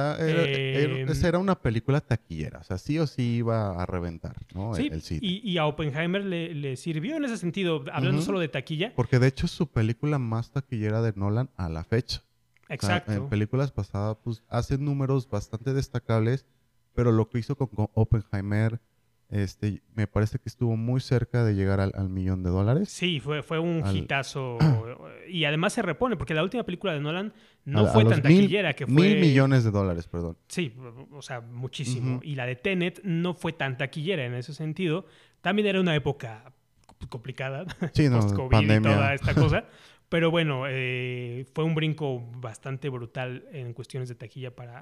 esa Eh, era una película taquillera, o sea, sí o sí iba a reventar, ¿no? El sí, cine. y a Oppenheimer le sirvió en ese sentido, hablando Ujú. solo de taquilla. Porque de hecho es su película más taquillera de Nolan a la fecha. O sea, en Exacto. películas pasadas, pues hace números bastante destacables, pero lo que hizo con Oppenheimer, me parece que estuvo muy cerca de llegar al millón de dólares. Sí, fue un Al, hitazo. Y además se repone, porque la última película de Nolan no a fue los tan taquillera, que mil fue. millones de dólares, perdón. Sí, o sea, muchísimo. Ujú. Y la de Tenet no fue tan taquillera en ese sentido. También era una época complicada, Sí, no, post-COVID y toda pandemia. esta cosa. Pero bueno, fue un brinco bastante brutal en cuestiones de taquilla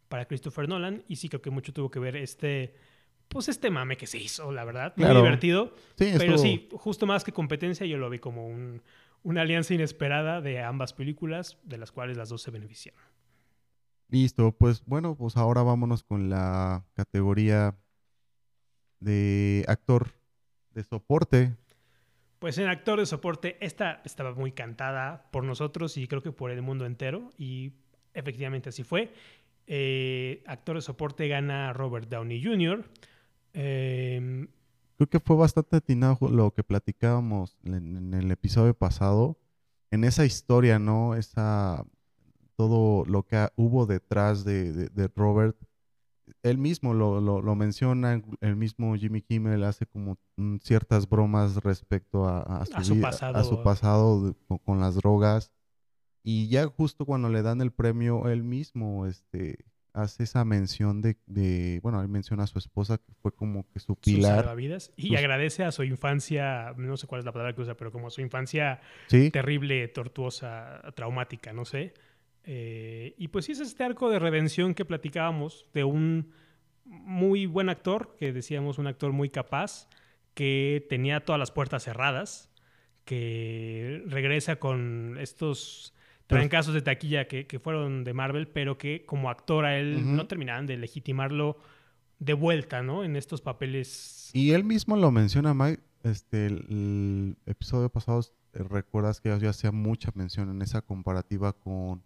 para Christopher Nolan. Y sí creo que mucho tuvo que ver pues este mame que se hizo, la verdad. Muy Claro. divertido. Sí, Pero estuvo... sí, justo más que competencia, yo lo vi como una alianza inesperada de ambas películas, de las cuales las dos se beneficiaron. Listo, pues bueno, pues ahora vámonos con la categoría de actor de soporte. Pues en actor de soporte, esta estaba muy cantada por nosotros y creo que por el mundo entero. Y efectivamente así fue. Actor de soporte gana Robert Downey Jr. Eh, Creo que fue bastante atinado lo que platicábamos en el episodio pasado, en esa historia, ¿no? Todo lo que hubo detrás de Robert. Él mismo lo menciona, el mismo Jimmy Kimmel hace como ciertas bromas respecto a a su su vida, a su pasado. pasado con las drogas. Y ya justo cuando le dan el premio, él mismo hace esa mención bueno, él menciona a su esposa que fue como que su Su pilar. salvavidas y Sus, agradece a su infancia, no sé cuál es la palabra que usa, pero como su infancia sí, terrible, tortuosa, traumática, no sé. Y pues sí es este arco de redención que platicábamos de un muy buen actor, que decíamos un actor muy capaz, que tenía todas las puertas cerradas, que regresa con estos pero trancazos de taquilla que fueron de Marvel, pero que como actor a él ujú. no terminaban de legitimarlo de vuelta, ¿no? En estos papeles. Y él mismo lo menciona, Mike, el episodio pasado, recuerdas que yo hacía mucha mención en esa comparativa con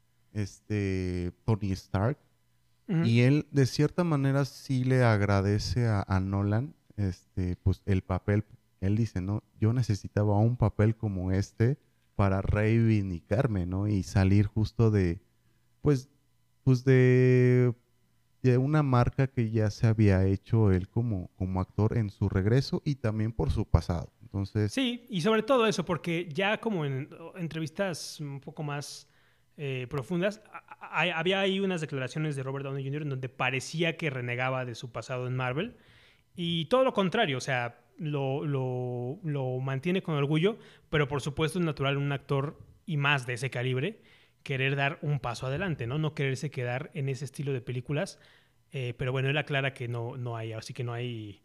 Tony Stark. Uh-huh. Y él, de cierta manera, sí le agradece a Nolan, pues el papel. Él dice, ¿no? Yo necesitaba un papel como este para reivindicarme, ¿no? Y salir justo pues, pues de una marca que ya se había hecho él como actor en su regreso y también por su pasado. Entonces, Sí, y sobre todo eso, porque ya como en entrevistas un poco más profundas, había ahí unas declaraciones de Robert Downey Jr. en donde parecía que renegaba de su pasado en Marvel. Y todo lo contrario, o sea, lo mantiene con orgullo, pero por supuesto es natural un actor y más de ese calibre querer dar un paso adelante, ¿no? No quererse quedar en ese estilo de películas. Pero bueno, él aclara que no hay, así que no hay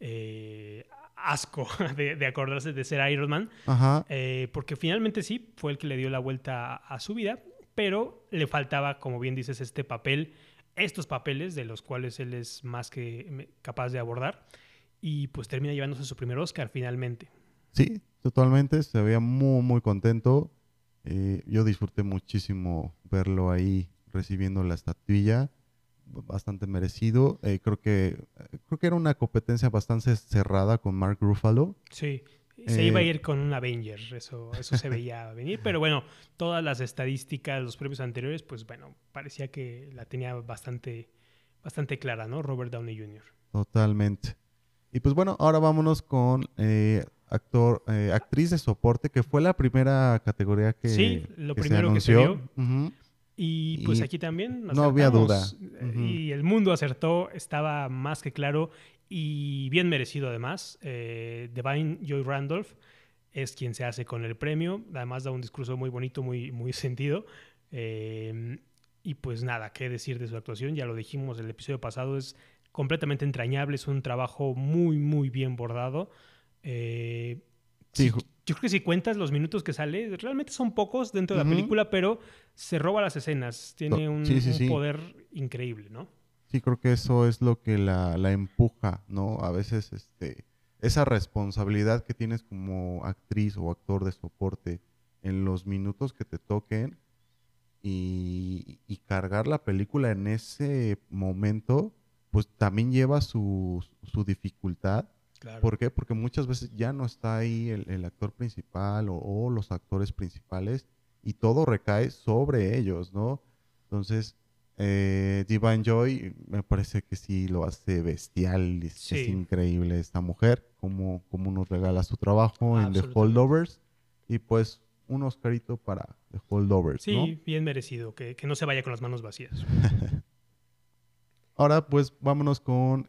asco de acordarse de ser Iron Man, ajá, porque finalmente sí, fue el que le dio la vuelta a su vida, pero le faltaba, como bien dices, este papel, estos papeles de los cuales él es más que capaz de abordar, y pues termina llevándose su primer Oscar finalmente. sí, totalmente, se veía muy, muy contento. Yo disfruté muchísimo verlo ahí recibiendo la estatuilla, bastante merecido. Creo que era una competencia bastante cerrada con Mark Ruffalo. Sí, se iba a Eh, ir con un Avenger, eso se veía venir, pero bueno, todas las estadísticas, los premios anteriores, pues bueno, parecía que la tenía bastante clara, ¿no? Robert Downey Jr. Totalmente. Y pues bueno, ahora vámonos con actriz de soporte, que fue la primera categoría Sí, lo que se primero que se anunció. vio. Ujú. Y pues Y aquí también no había duda. acertamos. Ujú. Y el mundo acertó, estaba más que claro y bien merecido además. Divine Joy Randolph es quien se hace con el premio. Además da un discurso muy bonito, muy sentido. Eh, y pues nada, qué decir de su actuación. Ya lo dijimos el episodio pasado, es completamente entrañable, es un trabajo muy bien bordado. Eh, Sí, sí, yo creo que si cuentas los minutos que sale, realmente son pocos dentro de la ujú. película, pero se roba las escenas. Tiene Sí, sí, un sí. poder increíble, ¿no? Sí, creo que eso es lo que la empuja, ¿no? A veces, esa responsabilidad que tienes como actriz o actor de soporte en los minutos que te toquen y cargar la película en ese momento, pues también lleva su dificultad. Claro. ¿Por qué? Porque muchas veces ya no está ahí el actor principal o los actores principales y todo recae sobre ellos, ¿no? Entonces, Divine Joy me parece que sí lo hace bestial, es Sí, increíble esta mujer, como nos regala su trabajo en The absolutamente. Holdovers y pues un Oscarito para The Holdovers, ¿no? Sí, bien merecido, que no se vaya con las manos vacías. Ahora pues vámonos con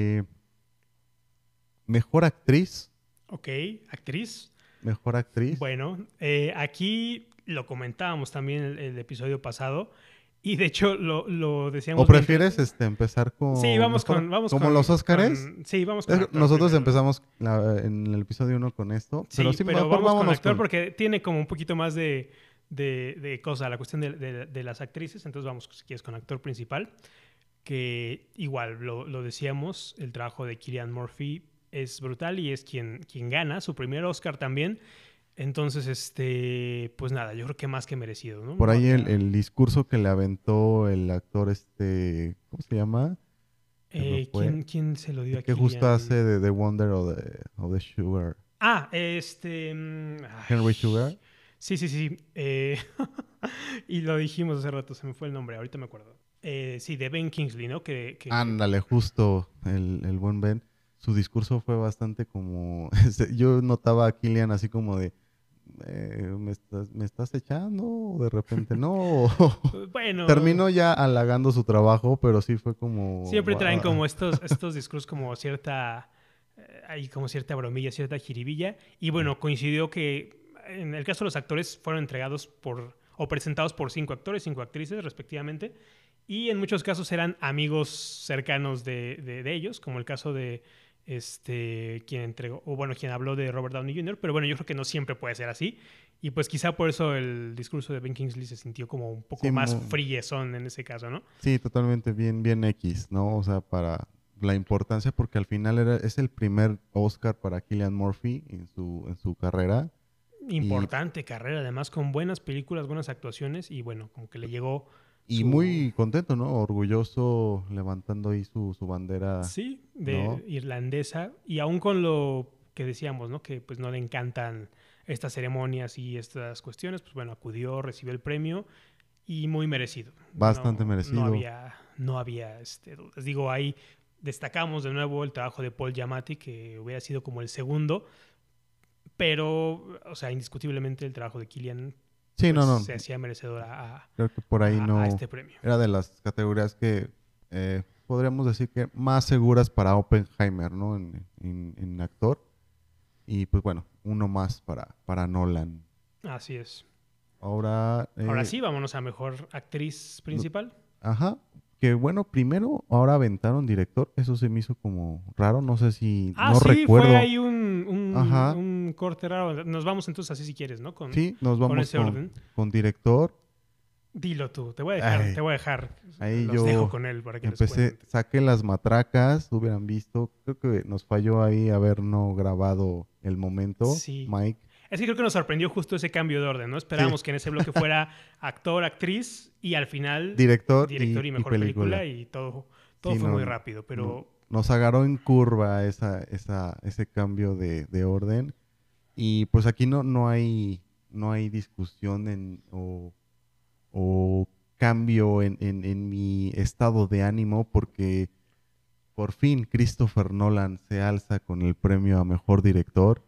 mejor actriz, Ok, actriz. mejor actriz. Bueno, aquí lo comentábamos también el episodio pasado Y de hecho lo ¿O decíamos prefieres empezar Sí, con vamos mejor- con... Vamos como con, los Óscares? Sí, vamos con actor Nosotros primero. empezamos en el episodio 1 con esto, pero Sí, sí, pero mejor vamos con vámonos actor con... porque tiene como un poquito más de cosa, la cuestión de las actrices. Entonces vamos, si quieres, con actor principal. Que igual, lo decíamos, el trabajo de Cillian Murphy es brutal y es quien gana su primer Oscar también. Entonces, pues nada, yo creo que más que merecido, ¿no? Por No ahí había... el discurso que le aventó el actor ¿cómo se llama? Se me fue. ¿quién se lo dio El a que justo hace Cillian? de The Wonder o de Sugar. Ah, Henry Sugar. sí, sí, sí. Y lo dijimos hace rato, se me fue el nombre, ahorita me acuerdo. Sí, de Ben Kingsley, ¿no? Ándale, justo el buen Ben. Su discurso fue bastante como... yo notaba a Killian así como de... ¿me estás echando? O de repente no. Bueno, Terminó ya halagando su trabajo, pero sí fue como... siempre traen como estos discursos como cierta... hay como cierta bromilla, cierta jiribilla. Y bueno, coincidió que en el caso de los actores fueron entregados o presentados por 5 actores, 5 actrices respectivamente. Y en muchos casos eran amigos cercanos de ellos, como el caso de quien entregó, o bueno, quien habló de Robert Downey Jr., pero bueno, yo creo que no siempre puede ser así. Y pues quizá por eso el discurso de Ben Kingsley se sintió como un poco Sí, más friezón en ese caso, ¿no? sí, totalmente bien, bien X, ¿no? O sea, para la importancia, porque al final es el primer Oscar para Cillian Murphy en su carrera. Y, Importante carrera, además con buenas películas, buenas actuaciones y bueno, como que le llegó y su, muy contento, ¿no? Orgulloso levantando ahí su bandera, sí, ¿no? de irlandesa y aún con lo que decíamos, ¿no? Que pues no le encantan estas ceremonias y estas cuestiones, pues bueno, acudió, recibió el premio y muy merecido. Bastante No merecido. había, no había dudas. Digo, ahí destacamos de nuevo el trabajo de Paul Giamatti, que hubiera sido como el segundo, pero, o sea, indiscutiblemente el trabajo de Cillian Sí, pues no, no. se hacía merecedor a, Creo que por ahí a no este premio. era de las categorías que podríamos decir que más seguras para Oppenheimer, ¿no? En actor. Y pues bueno, uno más para Nolan. Así es. Ahora, Ahora sí, vámonos a mejor actriz no- principal. ajá, que bueno, primero ahora aventaron director, eso se me hizo como raro, no sé si, Ah, no sí, fue recuerdo. ahí Ajá, un corte raro. Nos vamos entonces así si quieres, ¿no? sí, nos Con vamos ese orden. con director. Dilo tú, te voy a dejar, te Ay, voy a dejar. ahí Los dejo yo con él para que les empecé, cuente. saqué las matracas, hubieran visto, creo que nos falló ahí haber no grabado el momento, Sí. Mike. Es que creo que nos sorprendió justo ese cambio de orden, ¿no? Sí, Esperábamos que en ese bloque fuera actor, actriz y al final director director y y mejor película película. y todo Sí, fue muy no, rápido, pero nos agarró en curva ese cambio de orden. Y pues aquí no hay discusión o cambio en mi estado de ánimo porque por fin Christopher Nolan se alza con el premio a mejor director.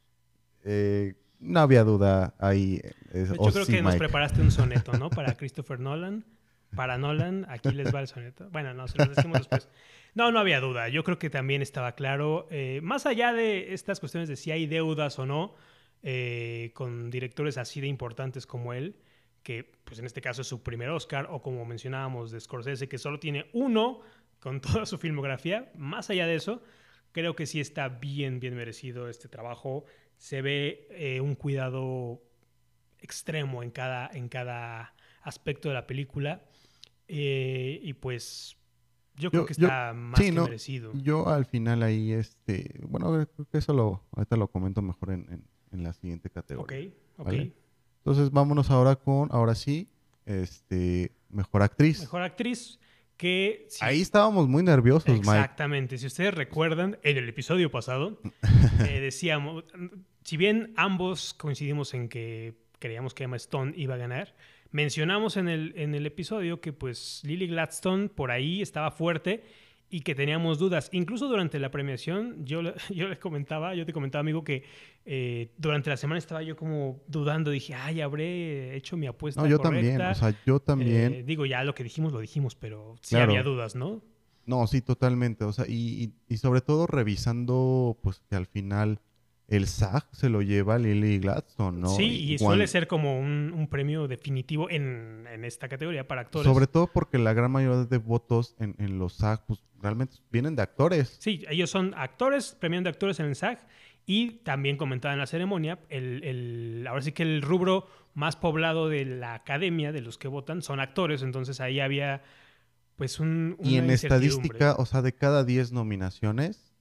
No había duda ahí. de Oh, hecho creo sí, que nos Mike. preparaste un soneto, ¿no? Para Christopher Nolan. Para Nolan, aquí les va el soneto. Bueno, no, se los decimos después. No, no había duda. Yo creo que también estaba claro. Más allá de estas cuestiones de si hay deudas o no, con directores así de importantes como él, que pues en este caso es su primer Oscar, o como mencionábamos de Scorsese, que solo tiene uno con toda su filmografía. Más allá de eso, creo que sí está bien, bien merecido este trabajo. Se ve un cuidado extremo en cada aspecto de la película. Y pues yo creo Yo, que yo, está más sí, que no, merecido. yo al final ahí, bueno, creo que eso ahorita lo comento mejor en la siguiente Ok, categoría, ok. ¿vale? Entonces vámonos ahora sí, mejor actriz. Mejor actriz que Ahí sí, estábamos muy nerviosos, Mike. exactamente. Si ustedes recuerdan, en el episodio pasado decíamos, si bien ambos coincidimos en que creíamos que Emma Stone iba a ganar, mencionamos en el episodio que pues Lily Gladstone por ahí estaba fuerte y que teníamos dudas. Incluso durante la premiación, yo te comentaba, amigo, que durante la semana estaba yo como dudando. Dije, ay, habré hecho mi No, apuesta yo también, o correcta. sea, yo también, Digo, ya lo que dijimos, lo dijimos, pero sí había claro. dudas, ¿no? No, sí, totalmente, o sea, y sobre todo revisando, pues que al final el SAG se lo lleva Lily Gladstone, ¿no? Sí, y suele Igual, ser como un premio definitivo en esta categoría para sobre actores. todo porque la gran mayoría de votos en los SAG, pues realmente vienen de actores. Sí, ellos son actores, premian de actores en el SAG y también comentaba en la ceremonia, ahora sí que el rubro más poblado de la academia, de los que votan, son actores, entonces ahí había pues Y una en incertidumbre. estadística, o sea, de cada 10 nominaciones,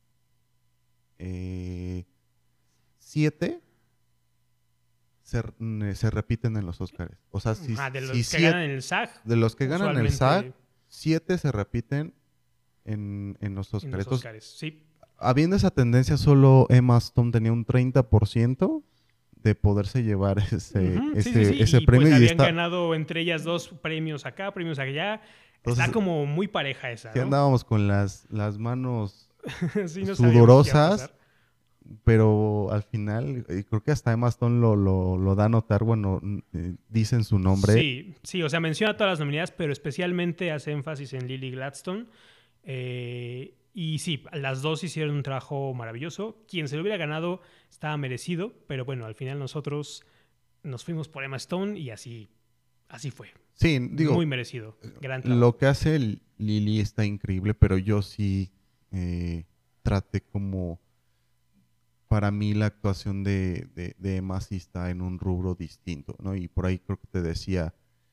eh, 7 se repiten en los Oscars. O sea, De si los que ganan siete, en el SAG, de los que ganan el SAG, usualmente 7 se repiten en los en Oscars. los Entonces, Oscars, sí. habiendo esa tendencia, solo Emma Stone tenía un 30% de poderse llevar Ujú, sí, sí, sí. ese Y pues premio y habían está... ganado entre ellas dos premios acá, premios allá. Está Entonces, como muy pareja esa, sí ¿no? andábamos con las manos Sí, no sabíamos qué iba a sudorosas, pasar. pero al final, creo que hasta Emma Stone lo da a notar, bueno, dicen su nombre. Sí, sí, o sea, menciona todas las nominadas, pero especialmente hace énfasis en Lily Gladstone. Y sí, las dos hicieron un trabajo maravilloso. Quien se lo hubiera ganado estaba merecido, pero bueno, al final nosotros nos fuimos por Emma Stone y así fue. Sí, digo, Muy merecido. Gran lo trabajo. que hace Lily está increíble, pero yo sí traté como, para mí la actuación de Emma sí está en un rubro distinto, ¿no? Y por ahí creo que te decía,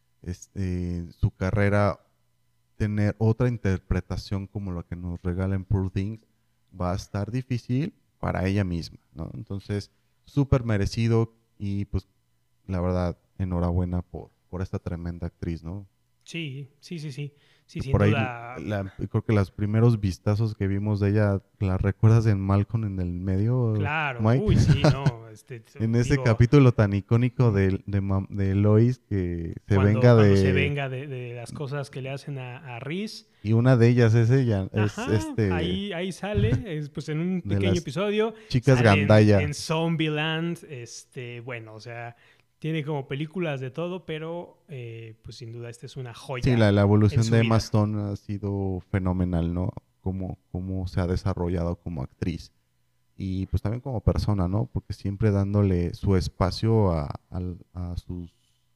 su carrera, tener otra interpretación como la que nos regala en Poor Things, va a estar difícil para ella misma, ¿no? Entonces, súper merecido y pues la verdad, enhorabuena por esta tremenda actriz, ¿no? Sí, sí, sí, sí. Sí, Que sin por ahí, duda. creo que los primeros vistazos que vimos de ella, ¿la recuerdas en Malcolm en el medio, Claro. Mike? Uy, sí, no. En ese Digo, capítulo tan icónico de Lois que se venga cuando se de... venga de las cosas que le hacen a Reese. Y una de ellas es ella, es Ajá, ahí sale, pues en un de pequeño las episodio, chicas sale Gandaya. en Zombieland, bueno, o sea, tiene como películas de todo, pero pues sin duda esta es una Sí, joya la en evolución su de Emma vida. Stone ha sido fenomenal, ¿no? Cómo se ha desarrollado como actriz. Y pues también como persona, ¿no? Porque siempre dándole su espacio a sus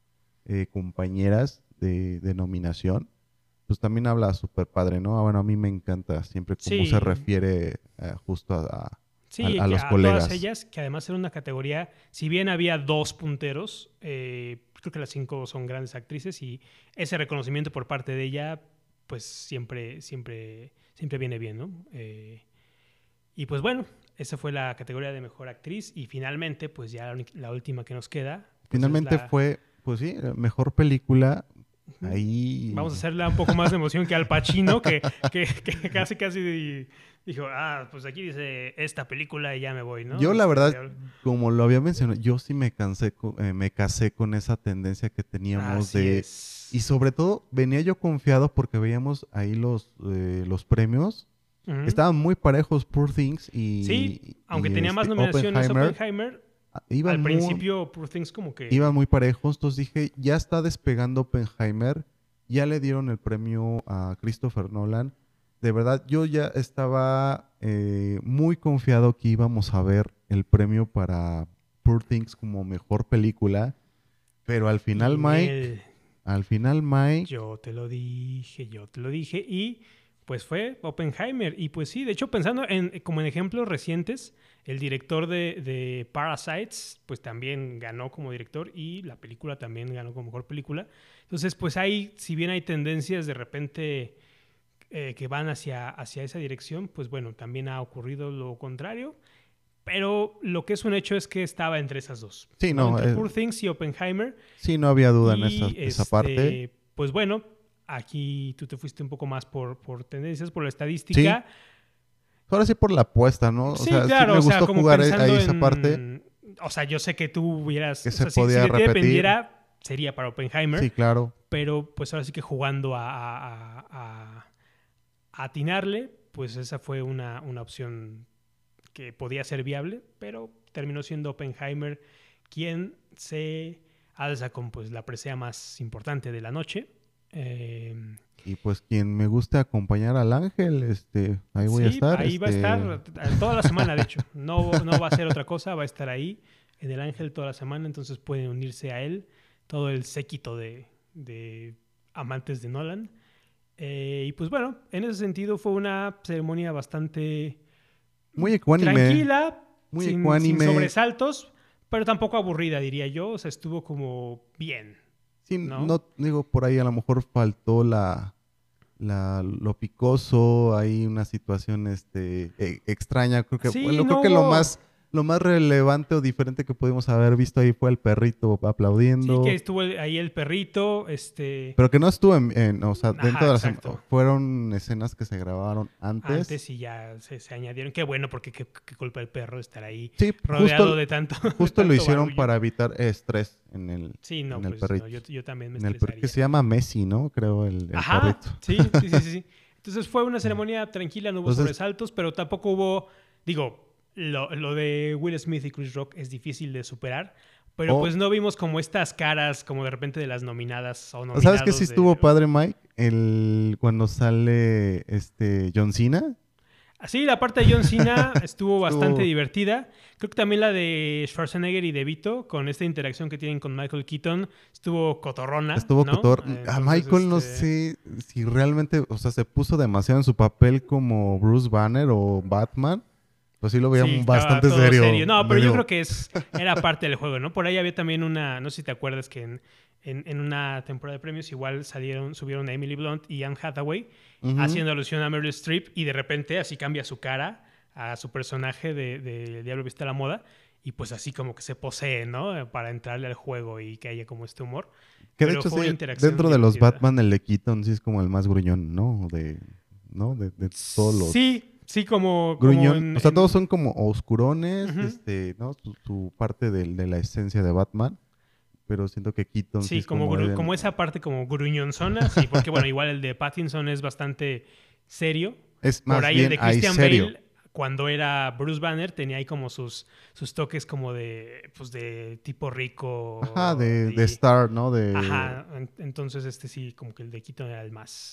compañeras de nominación, pues también habla súper padre, ¿no? Bueno, a mí me encanta siempre cómo se Sí, refiere justo sí, a que los a todas colegas. ellas, que además era una categoría, si bien había dos punteros, creo que las cinco son grandes actrices y ese reconocimiento por parte de ella, pues siempre viene bien, ¿no? Y pues bueno, esa fue la categoría de mejor actriz y finalmente, pues ya la última que nos queda, pues es Finalmente la... fue, pues sí, mejor película. Ahí Vamos a hacerle un poco más de emoción que Al Pacino, que casi dijo, pues aquí dice esta película y ya me voy, ¿no? yo la verdad, como lo había mencionado, yo sí me casé con esa tendencia que teníamos Así de, y es. sobre todo venía yo confiado porque veíamos ahí los premios, Ujú. estaban muy parejos Poor Things Sí, aunque tenía más nominaciones Oppenheimer, Oppenheimer, iban al muy, principio Poor Things como iban que... muy parejos, entonces dije, ya está despegando Oppenheimer, ya le dieron el premio a Christopher Nolan. De verdad, yo ya estaba muy confiado que íbamos a ver el premio para Poor Things como mejor película, pero Y Nel, al final Mike, yo te lo dije y pues fue Oppenheimer. Y pues sí, de hecho pensando como en ejemplos recientes, el director de Parasites pues también ganó como director y la película también ganó como mejor película. Entonces pues si bien hay tendencias de repente que van hacia esa dirección, pues bueno, también ha ocurrido lo contrario. Pero lo que es un hecho es que estaba entre esas dos, sí, ¿no? no, Entre Poor Things y Oppenheimer. sí, no había duda en Y esa parte. pues bueno, aquí tú te fuiste un poco más por tendencias, por la Sí, estadística. ahora sí por la apuesta, ¿no? O Sí, sea, sí claro, me o sea, gustó como jugar ahí pensando esa parte en... O sea, yo sé que tú hubieras... que O se sea, si podía de ti repetir. dependiera, sería para Sí, Oppenheimer, claro. pero pues ahora sí que jugando a atinarle, pues esa fue una opción que podía ser viable, pero terminó siendo Oppenheimer quien se alza con pues la presea más importante de la noche. Y pues quien me guste acompañar al Ángel, ahí voy a Sí, estar. ahí va a estar toda la semana, de hecho. No va a ser otra cosa, va a estar ahí en el Ángel toda la semana, entonces pueden unirse a él, todo el séquito de amantes de Nolan. Y pues bueno, en ese sentido fue una ceremonia bastante Muy ecuánime, tranquila, muy sin ecuánime. sobresaltos, pero tampoco aburrida, diría yo. O sea, estuvo como bien, Sí, ¿no? no digo, por ahí a lo mejor faltó lo picoso, hay una situación extraña. Sí, Creo no que hubo. lo más relevante o diferente que pudimos haber visto ahí fue el perrito Sí, que aplaudiendo. estuvo ahí el perrito, Pero que no estuvo o sea, dentro Ajá, de exacto. fueron escenas que se grabaron antes. Antes y ya se añadieron. Qué bueno, porque qué culpa el perro de estar ahí Sí, rodeado de tanto, de justo lo tanto hicieron barullo. para evitar estrés Sí, no, en el pues no, perrito. yo también me En el perrito que estresaría. se llama Messi, ¿no? Creo el Ajá, perrito. sí. Entonces fue una ceremonia tranquila, no hubo Entonces, sobresaltos, pero tampoco hubo, digo, lo de Will Smith y Chris Rock es difícil de superar, pero o pues no vimos como estas caras como de repente de las nominadas o ¿sabes qué sí nominados estuvo de... padre, Mike? Cuando sale John Cena. Así, la parte de John Cena estuvo bastante Estuvo, divertida. Creo que también la de Schwarzenegger y De Vito, con esta interacción que tienen con Michael Keaton, estuvo cotorrona, estuvo ¿no? cotor. A Entonces, Michael no sé si realmente, o sea, se puso demasiado en su papel como Bruce Banner o Batman. Pues sí lo veía sí, estaba bastante todo serio. serio, No, pero yo creo medio. que era parte del juego, ¿no? Por ahí había también una, no sé si te acuerdas que en una temporada de premios igual subieron a Emily Blunt y Anne Hathaway Ujú. haciendo alusión a Meryl Streep y de repente así cambia su cara a su personaje de El Diablo Viste a la Moda y pues así como que se posee, ¿no? Para entrarle al juego y que haya como este humor. Que de Pero hecho fue sí, una interacción dentro de los divertida. Batman, el de Keaton sí es como el más gruñón, ¿no? ¿No? De todos los Sí, como gruñón. O sea, todos son como oscurones, Ujú. ¿no? Su parte de la esencia de Batman. Pero siento que Keaton sí Sí, es como como esa parte como gruñonzona, sí, porque bueno, igual el de Pattinson es bastante serio. es Por más ahí el bien de ahí Christian serio. Bale, cuando era Bruce Banner, tenía ahí como sus toques como pues de tipo Ajá, rico de y... Star, ¿no? Ajá, entonces sí, como que el de Keaton era el más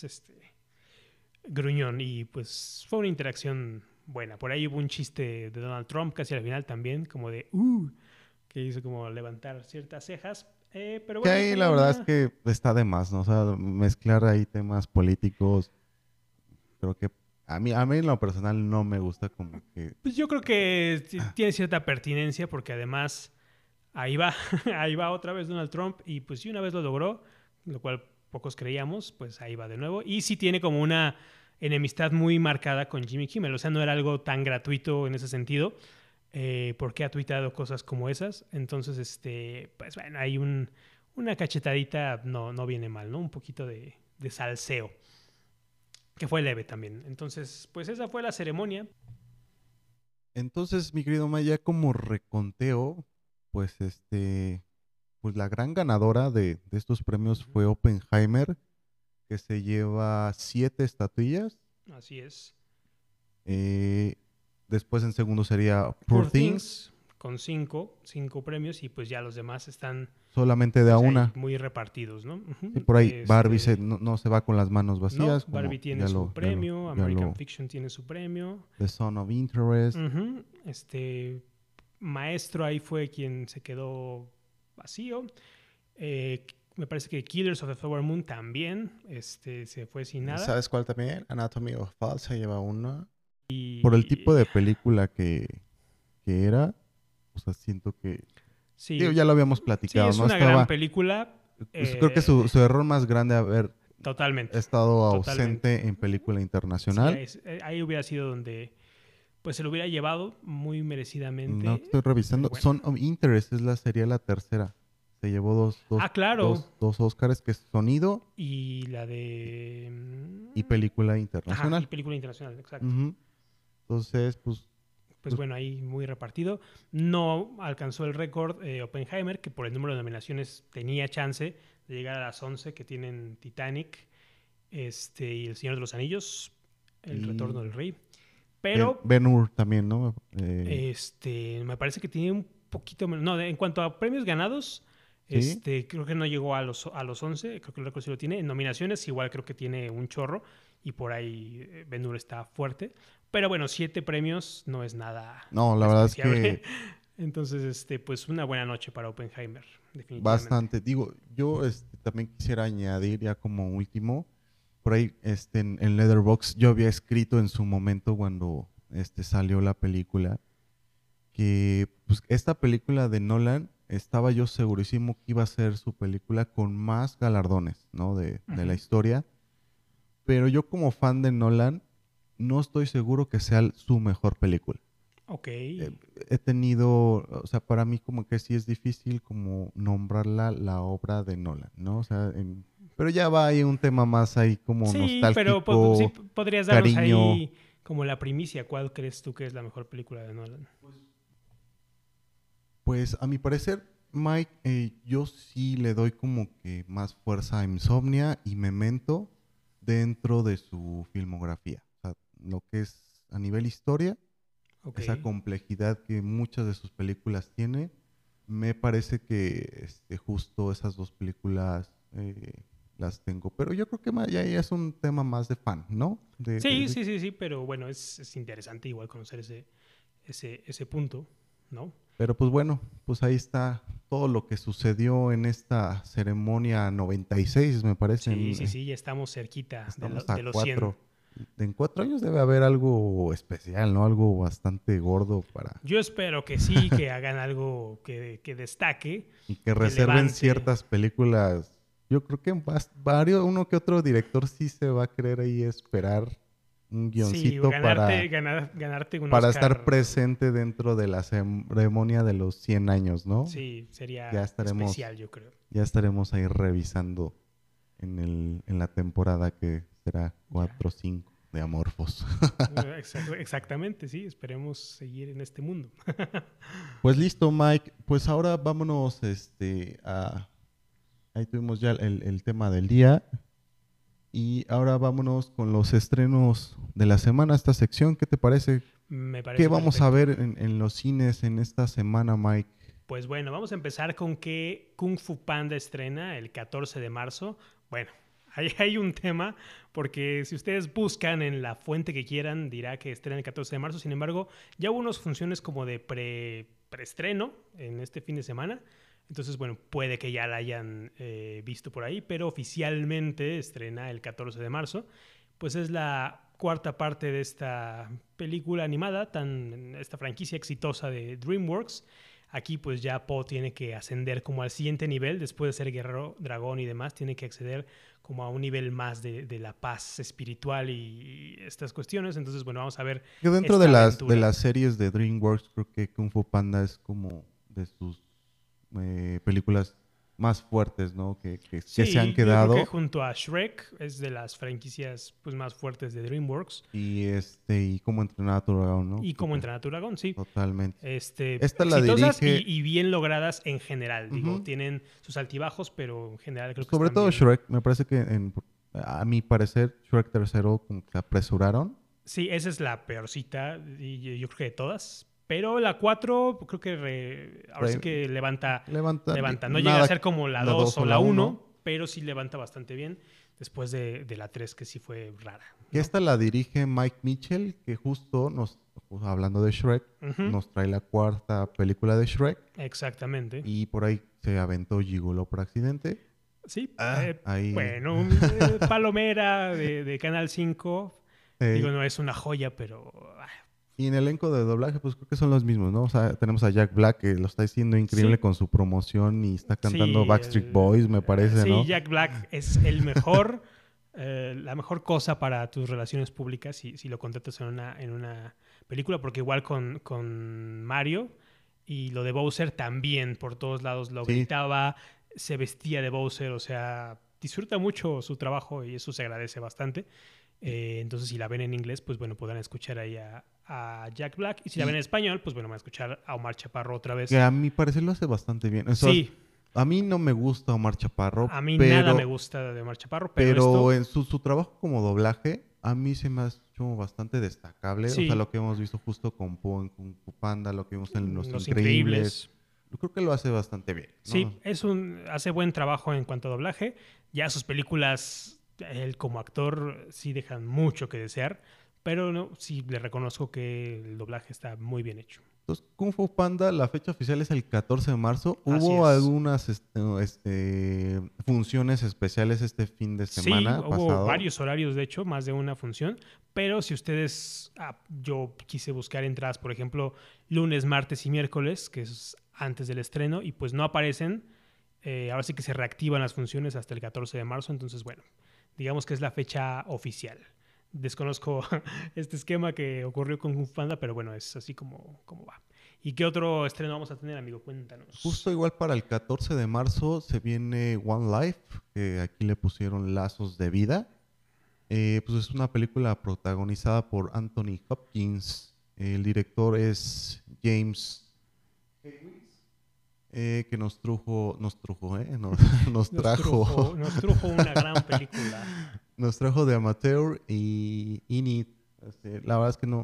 gruñón y pues fue una interacción buena. Por ahí hubo un chiste de Donald Trump casi al final también, como de, que hizo como levantar ciertas cejas. Pero Que bueno, ahí fue la verdad es una... que está de más, ¿no? O sea, mezclar ahí temas políticos, creo que a mí en lo personal no me gusta como que... Pues yo creo que tiene cierta pertinencia porque además ahí va, ahí va otra vez Donald Trump y pues si una vez lo logró, lo cual pocos creíamos, pues ahí va de nuevo. Y sí tiene como una enemistad muy marcada con Jimmy Kimmel, o sea, no era algo tan gratuito en ese sentido, porque ha tuitado cosas como esas. Entonces, pues bueno, hay una cachetadita, no viene mal, ¿no? Un poquito de salseo, que fue leve también. Entonces, pues esa fue la ceremonia. Entonces, mi querido Maya, como reconteo, pues pues la gran ganadora de estos premios Ujú. fue Oppenheimer, que se lleva 7 estatuillas. Así es. Eh, Después en segundo sería Poor Poor Things, Things con cinco premios y pues ya los demás están solamente de a pues ahí una. muy repartidos, ¿no? Y Ujú. por ahí Barbie no se va con las manos No, vacías, Barbie como tiene su premio, ya American lo, Fiction tiene su premio. The Son of Interest. Ujú. Maestro ahí fue quien se quedó vacío. Me parece que Killers of the Flower Moon también se fue sin nada. ¿Sabes cuál también? Anatomy of Fall se lleva una. Por el tipo Y de película que era, o sea, siento que, digo, sí, ya lo habíamos sí, platicado, es ¿no? una gran película. Creo que eh, su error más grande haber Totalmente, estado totalmente. ausente en película Sí, internacional. ahí hubiera sido donde pues se lo hubiera llevado muy No merecidamente, estoy pero revisando. bueno. Son of Interest sería la tercera. Se llevó Ah, claro. dos Oscars, que es sonido Y la de... y película Ajá, y internacional. película internacional, exacto. Ujú. Entonces, Pues pues bueno, ahí muy repartido. No alcanzó el récord Oppenheimer, que por el número de nominaciones tenía chance de llegar a las 11 que tienen Titanic y El Señor de los Anillos, El Retorno y del Rey. Pero Ben-Hur también, ¿no? me parece que tiene un poquito menos. No, en cuanto a premios ganados, ¿Sí? Creo que no llegó a los 11, creo que el récord sí lo tiene. En nominaciones igual creo que tiene un chorro y por ahí Ben-Hur está fuerte. Pero bueno, 7 premios no es nada No, la verdad es despreciable. que Entonces, pues una buena noche para Oppenheimer, definitivamente. bastante. Digo, yo también quisiera añadir ya como último, por ahí en Letterboxd yo había escrito en su momento cuando salió la película que pues, esta película de Nolan estaba yo segurísimo que iba a ser su película con más galardones, ¿no? De la Ujú. historia. Pero yo como fan de Nolan no estoy seguro que sea su mejor película. Ok. Eh, He tenido, o sea, para mí como que sí es difícil como nombrarla la obra de Nolan, ¿no? O sea, pero ya va ahí un tema más ahí como Sí, pero sí nostálgico, podrías darnos cariño. ahí como la primicia. ¿Cuál crees tú que es la mejor película de Nolan? Pues a mi parecer, Mike, yo sí le doy como que más fuerza a Insomnia y Memento dentro de su filmografía. O sea, lo que es a nivel historia, Ok. esa complejidad que muchas de sus películas tiene, me parece que justo esas dos películas las tengo. Pero yo creo que ya es un tema más de fan, ¿no? Sí, sí, sí, sí, pero bueno, es interesante igual conocer ese punto, ¿no? Pero pues bueno, pues ahí está todo lo que sucedió en esta ceremonia 96, me parece. Sí, sí, sí, ya estamos cerquita Estamos a de los 100. 4. En 4 años debe haber algo especial, ¿no? Algo bastante gordo para... Yo espero que sí, que hagan algo que destaque, Y que que reserven levante. ciertas películas. Yo creo que varios, uno que otro director sí se va a querer ahí esperar un Sí, guioncito ganarte un para estar Oscar, presente dentro de la ceremonia de los 100 años, ¿no? sí, Ya sería estaremos, especial, yo creo. ya estaremos ahí revisando en la temporada que será Ya. 4 o 5 de Amorphos. Exactamente, sí, esperemos seguir en este mundo. Pues listo, Mike. Pues ahora vámonos, ahí tuvimos ya el tema del día. Y ahora vámonos con los estrenos de la semana, esta sección. ¿Qué te parece? Me ¿Qué parece vamos a perfecto. ver en los cines en esta semana, Mike? Pues bueno, vamos a empezar con que Kung Fu Panda estrena el 14 de marzo. Bueno, ahí hay un tema, porque si ustedes buscan en la fuente que quieran, dirá que estrena el 14 de marzo. Sin embargo, ya hubo unas funciones como de preestreno en este fin de semana. Entonces, bueno, puede que ya la hayan visto por ahí, pero oficialmente estrena el 14 de marzo. Pues es la cuarta parte de esta película animada, esta franquicia exitosa de DreamWorks. Aquí pues ya Po tiene que ascender como al siguiente nivel, después de ser guerrero, dragón y demás, tiene que acceder como a un nivel más de la paz espiritual y estas cuestiones. Entonces, bueno, vamos a ver Que dentro de esta las aventura. series de DreamWorks, creo que Kung Fu Panda es como de sus películas más fuertes, ¿no? Que se han Sí, yo creo que quedado. junto a Shrek es de las franquicias pues, más fuertes de DreamWorks. Y cómo entrenar a tu dragón, ¿no? Y Creo como que entrenar a tu dragón, sí. totalmente. Esta la Exitosas dirige, y bien logradas en general. Digo, ujú, tienen sus altibajos, pero en general creo que sobre están todo bien. Shrek. Me parece que a mi parecer Shrek tercero como que se apresuraron. Sí, esa es la peorcita, y yo creo que de todas. Pero la 4 creo que ahora sí Re- que Levanta, levanta. No llega a nada, ser como la la 2 2 o o la la uno, uno. pero sí levanta bastante bien después de la 3 que sí fue rara, Que ¿no? esta la dirige Mike Mitchell, que justo hablando de Shrek, Ujú, nos trae la cuarta película de Shrek. exactamente. Y por ahí se aventó Gigolo por accidente. Sí, Ahí. bueno, Palomera de Canal 5. Digo, eh, no es una joya, pero y en el elenco de doblaje, pues creo que son los mismos, ¿no? O sea, tenemos a Jack Black, que lo está haciendo increíble sí, con su promoción y está cantando sí, Backstreet Boys, me parece, sí, ¿no? Jack Black es el mejor, la mejor cosa para tus relaciones públicas si lo contratas en una película, porque igual con Mario y lo de Bowser también por todos lados lo Sí, gritaba, se vestía de Bowser, o sea, disfruta mucho su trabajo y eso se agradece bastante. Entonces, si la ven en inglés, pues bueno, podrán escuchar ahí a Jack Black. Y si la ven y en español, pues bueno, van a escuchar a Omar Chaparro otra que vez. a mi parecer lo hace bastante bien. Eso Sí, a mí no me gusta Omar Chaparro, a mí nada me pero, gusta de Omar Chaparro, pero pero esto, en su trabajo como doblaje, a mí se me ha hecho bastante destacable. O sea, lo sí, que hemos visto justo con Po en Kung Fu Panda, lo que vimos en Los Los Increíbles. Increíbles. yo creo que lo hace bastante bien, ¿no? Sí, hace buen trabajo en cuanto a doblaje. Ya sus películas, él como actor, sí dejan mucho que desear, pero no, sí le reconozco que el doblaje está muy bien hecho. Entonces, Kung Fu Panda, la fecha oficial es el 14 de marzo. Así Hubo es. algunas funciones especiales este fin de Sí, semana hubo pasado. varios horarios, de hecho, más de una función, pero si ustedes, yo quise buscar entradas, por ejemplo, lunes, martes y miércoles, que es antes del estreno, y pues no aparecen, ahora sí que se reactivan las funciones hasta el 14 de marzo, entonces bueno, digamos que es la fecha oficial. Desconozco este esquema que ocurrió con Kung Fu Panda, pero bueno, es así como va. ¿Y qué otro estreno vamos a tener, amigo? Justo Cuéntanos. igual para el 14 de marzo se viene One Life, que aquí le pusieron Lazos de Vida. Pues es una película protagonizada por Anthony Hopkins. El director es James, que nos trajo, Nos trujo una gran película. nos trajo de Amateur y Init. La verdad es que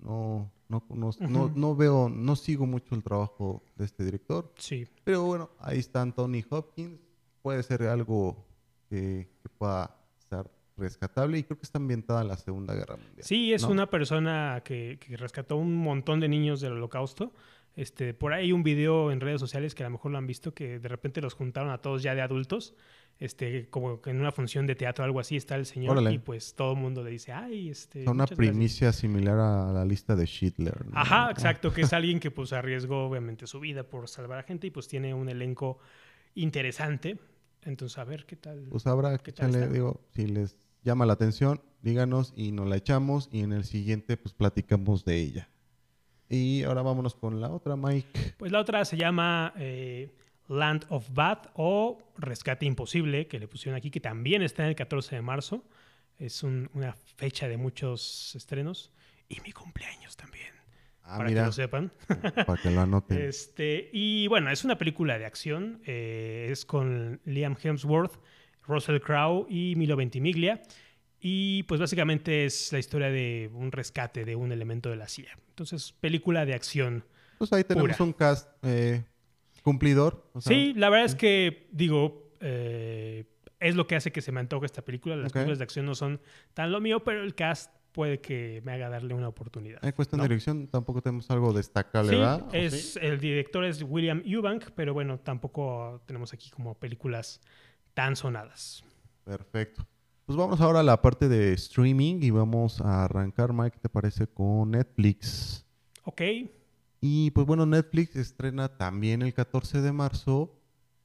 Ujú. no veo, no sigo mucho el trabajo de este director, Sí. pero bueno, ahí está Anthony Hopkins. Puede ser algo que pueda ser rescatable y creo que está ambientada en la Segunda Guerra Mundial, Sí, es ¿no? una persona que rescató un montón de niños del holocausto. Por ahí hay un video en redes sociales que a lo mejor lo han visto, que de repente los juntaron a todos ya de adultos, como que en una función de teatro o algo así está el señor y Órale. pues todo el mundo le dice, ay, O sea, una muchas gracias. primicia similar a la lista de Schindler, Ajá, ¿no? exacto, que es alguien que pues arriesgó obviamente su vida por salvar a gente y pues tiene un elenco interesante. Entonces, a ver Pues habrá que qué tal echarle, está. digo, si les llama la atención, díganos y nos la echamos y en el siguiente pues platicamos de ella. Y ahora vámonos con la otra, Mike. Pues la otra se llama Land of Bad o Rescate Imposible, que le pusieron aquí, que también está en el 14 de marzo. Es una fecha de muchos estrenos. Y mi cumpleaños también, Ah, para que lo mira, sepan. para que lo anoten. Y bueno, es una película de acción. Es con Liam Hemsworth, Russell Crowe y Milo Ventimiglia. Y pues básicamente es la historia de un rescate de un elemento de la CIA. Entonces, película de acción Pues ahí tenemos pura. un cast cumplidor, o sea, Sí, la verdad es sí, que, digo, es lo que hace que se me antoje esta película. Las ok. películas de acción no son tan lo mío, pero el cast puede que me haga darle una oportunidad, En cuestión de ¿no? dirección tampoco tenemos algo destacable, Sí, ¿verdad? ¿O sí? el director es William Eubank, pero bueno, tampoco tenemos aquí como películas tan sonadas. Perfecto. Pues vamos ahora a la parte de streaming y vamos a arrancar, Mike, ¿te parece? Con Netflix. Ok, Y pues bueno, Netflix estrena también el 14 de marzo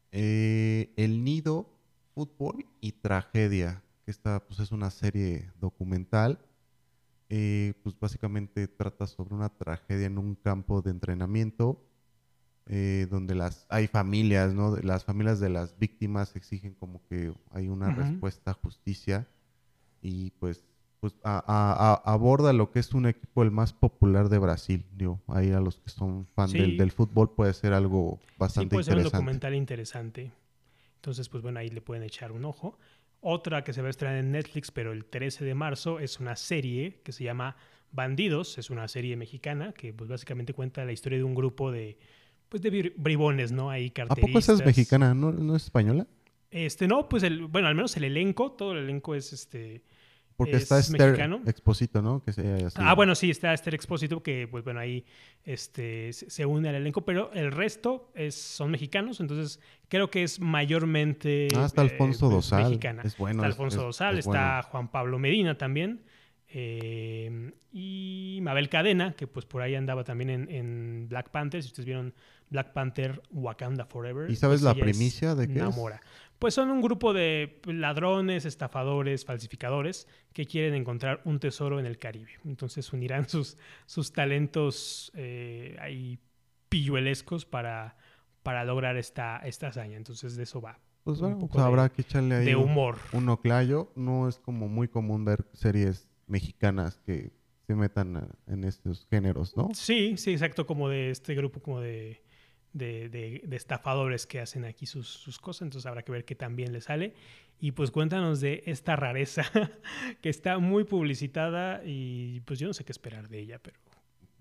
El Nido, Fútbol y Tragedia, que esta pues es una serie documental. Pues básicamente trata sobre una tragedia en un campo de entrenamiento donde hay familias, ¿no? Las familias de las víctimas exigen como que hay una ujú, respuesta a justicia y pues aborda lo que es un equipo el más popular de Brasil. Digo, ahí a los que son fan del sí, fútbol puede ser algo sí bastante puede ser un interesante. documental interesante. Entonces, pues bueno, ahí le pueden echar un ojo. Otra que se va a estrenar en Netflix, pero el 13 de marzo, es una serie que se llama Bandidos. Es una serie mexicana que pues básicamente cuenta la historia de un grupo pues de bribones, ¿no? Ahí ¿A poco esa es carteristas. mexicana? ¿No es española? No, pues bueno, al menos el elenco, todo el elenco Porque está es Esther mexicano. Exposito, ¿no? Que se Ah, así. bueno, sí, está Esther Expósito, que pues bueno, ahí se une al elenco, pero el resto son mexicanos, entonces creo que es Ah, mayormente está Alfonso pues Dosal. mexicana. Es bueno, Está Alfonso Dosal, es bueno. está Juan Pablo Medina también, y Mabel Cadena, que pues por ahí andaba también en Black Panther, si ustedes vieron Black Panther Wakanda ¿Y Forever, sabes pues la ella es primicia de qué es? Namora. Pues son un grupo de ladrones, estafadores, falsificadores que quieren encontrar un tesoro en el Caribe. Entonces unirán sus talentos ahí pilluelescos para lograr esta hazaña. Entonces de eso va. Pues Un bueno, pues poco habrá que echarle ahí de humor. un oclayo. No es como muy común ver series mexicanas que se metan en estos géneros, ¿no? Sí, sí, exacto, como de este grupo como de estafadores que hacen aquí sus cosas, entonces habrá que ver qué tan bien le sale. Y pues cuéntanos de esta rareza que está muy publicitada y pues yo no sé qué esperar de ella, pero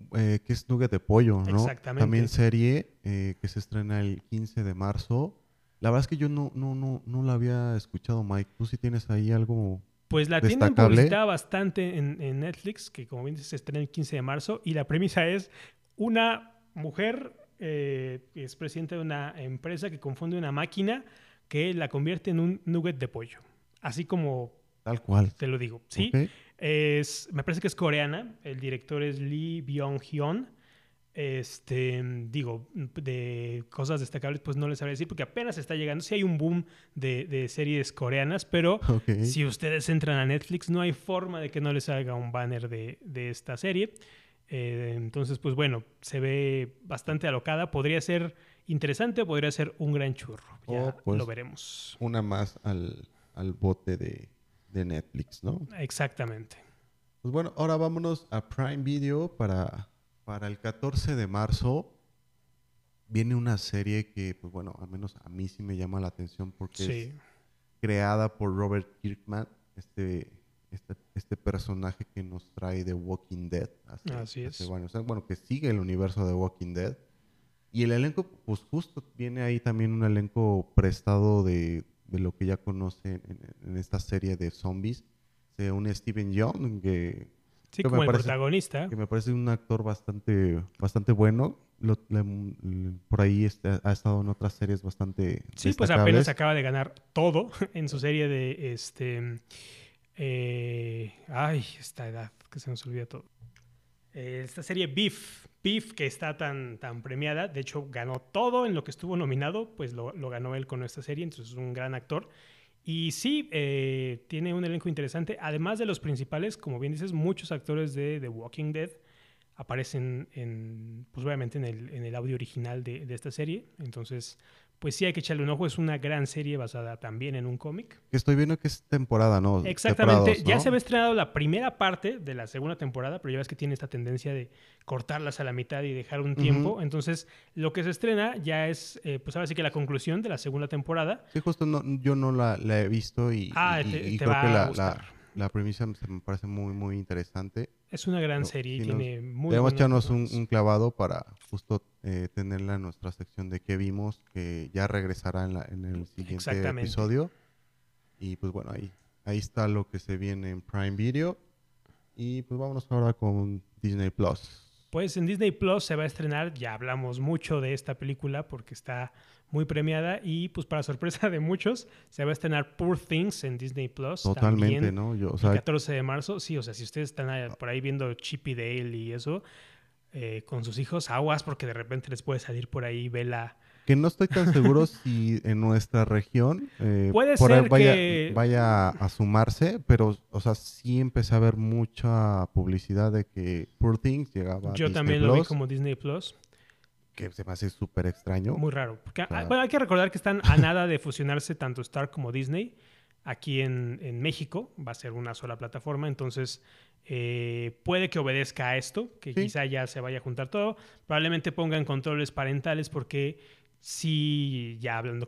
que es Nugget de Pollo, ¿no? También Exactamente. serie que se estrena el 15 de marzo. La verdad es que yo no la había escuchado, Mike. ¿Tú sí tienes ahí algo Pues la tienen destacable? publicitada bastante en Netflix, que como bien dices, se estrena el 15 de marzo, y la premisa es una mujer que es presidenta de una empresa que confunde una máquina que la convierte en un nugget de pollo. Así como Tal cual. te lo digo, ¿Ok? ¿sí? Me parece que es coreana, el director es Lee Byung-hyun. Digo, de cosas destacables, pues no les sabré decir porque apenas está llegando. Sí hay un boom de series coreanas, pero Ok. si ustedes entran a Netflix, no hay forma de que no les salga un banner de esta serie. Entonces, pues bueno, se ve bastante alocada. Podría ser interesante, podría ser un gran churro. O Ya lo pues veremos. una más al bote de Netflix, ¿no? Exactamente. Pues bueno, ahora vámonos a Prime Video para el 14 de marzo. Viene una serie que, pues bueno, al menos a mí sí me llama la atención porque es Sí, creada por Robert Kirkman, este personaje que nos trae The Walking Dead así hace es. varios años, bueno, que sigue el universo de Walking Dead. Y el elenco, pues justo viene ahí también un elenco prestado de lo que ya conocen en esta serie de zombies. Se une Steven Yeun, Sí, que me como el parece, protagonista. que me parece un actor bastante bueno. Por ahí ha estestado en otras series bastante Sí, pues apenas destacables. acaba de ganar todo en su serie de ay, esta edad que se nos olvida todo. Esta serie Beef, Beef que está tan premiada, de hecho ganó todo en lo que estuvo nominado, pues lo ganó él con esta serie, entonces es un gran actor. Y sí, tiene un elenco interesante, además de los principales, como bien dices, muchos actores de The Walking Dead aparecen pues obviamente en el audio original de esta serie, entonces pues sí hay que echarle un ojo, es una gran serie basada también en un cómic. Que estoy viendo que es temporada, ¿no? Exactamente, Temporadas, ya se había ¿no? estrenado la primera parte de la segunda temporada, pero ya ves que tiene esta tendencia de cortarlas a la mitad y dejar un Ujú. tiempo. Entonces, lo que se estrena ya es, pues ahora sí que la conclusión de la segunda temporada. Sí, justo yo no la he visto y Te creo que va a gustar. la premisa me parece muy interesante. Es una gran No, serie y sí tiene muy debemos buenos echarnos personajes. un clavado para justo tenerla en nuestra sección de qué vimos, que ya regresará en el siguiente Exactamente. episodio. Y pues bueno, ahí está lo que se viene en Prime Video. Y pues vámonos ahora con Disney Plus. Pues en Disney Plus se va a estrenar, ya hablamos mucho de esta película porque está muy premiada y pues para sorpresa de muchos se va a estrenar Poor Things en Disney Plus Totalmente, también ¿no? Yo, o el sea, 14 de marzo. Sí, o sea, si ustedes están por ahí viendo Chip y Dale y eso con sus hijos, aguas porque de repente les puede salir por ahí Vela. que no estoy tan seguro si en nuestra región Puede por ahí ser que vaya a sumarse, pero, o sea, sí empecé a ver mucha publicidad de que Poor Things llegaba a yo Disney también lo vi Plus, como Disney Plus. que se me hace súper extraño. Muy raro. Porque, O sea, bueno, hay que recordar que están a nada de fusionarse tanto Star como Disney. Aquí en México va a ser una sola plataforma, entonces puede que obedezca a esto, que sí, quizá ya se vaya a juntar todo. Probablemente pongan controles parentales porque sí, ya hablando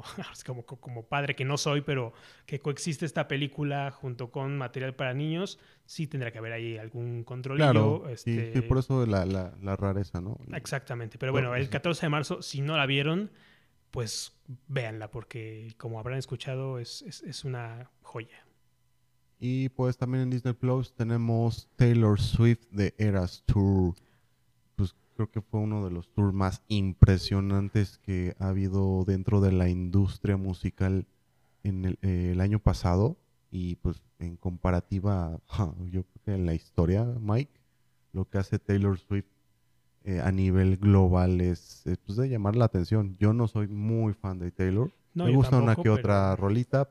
como padre que no soy, pero que coexiste esta película junto con material para niños, sí tendrá que haber ahí algún claro, controlillo, sí, por eso la rareza, ¿no? exactamente. Pero No, bueno, el 14 de marzo, si no la vieron, pues véanla, porque como habrán escuchado, es una joya. y pues también en Disney Plus tenemos Taylor Swift de Eras Tour. Pues creo que fue uno de los tours más impresionantes que ha habido dentro de la industria musical en el año pasado. Y pues en comparativa, yo creo que en la historia, Mike, lo que hace Taylor Swift a nivel global es pues de llamar la atención. Yo no soy muy fan de Taylor. No, Me yo gusta una tampoco, que pero otra rolita,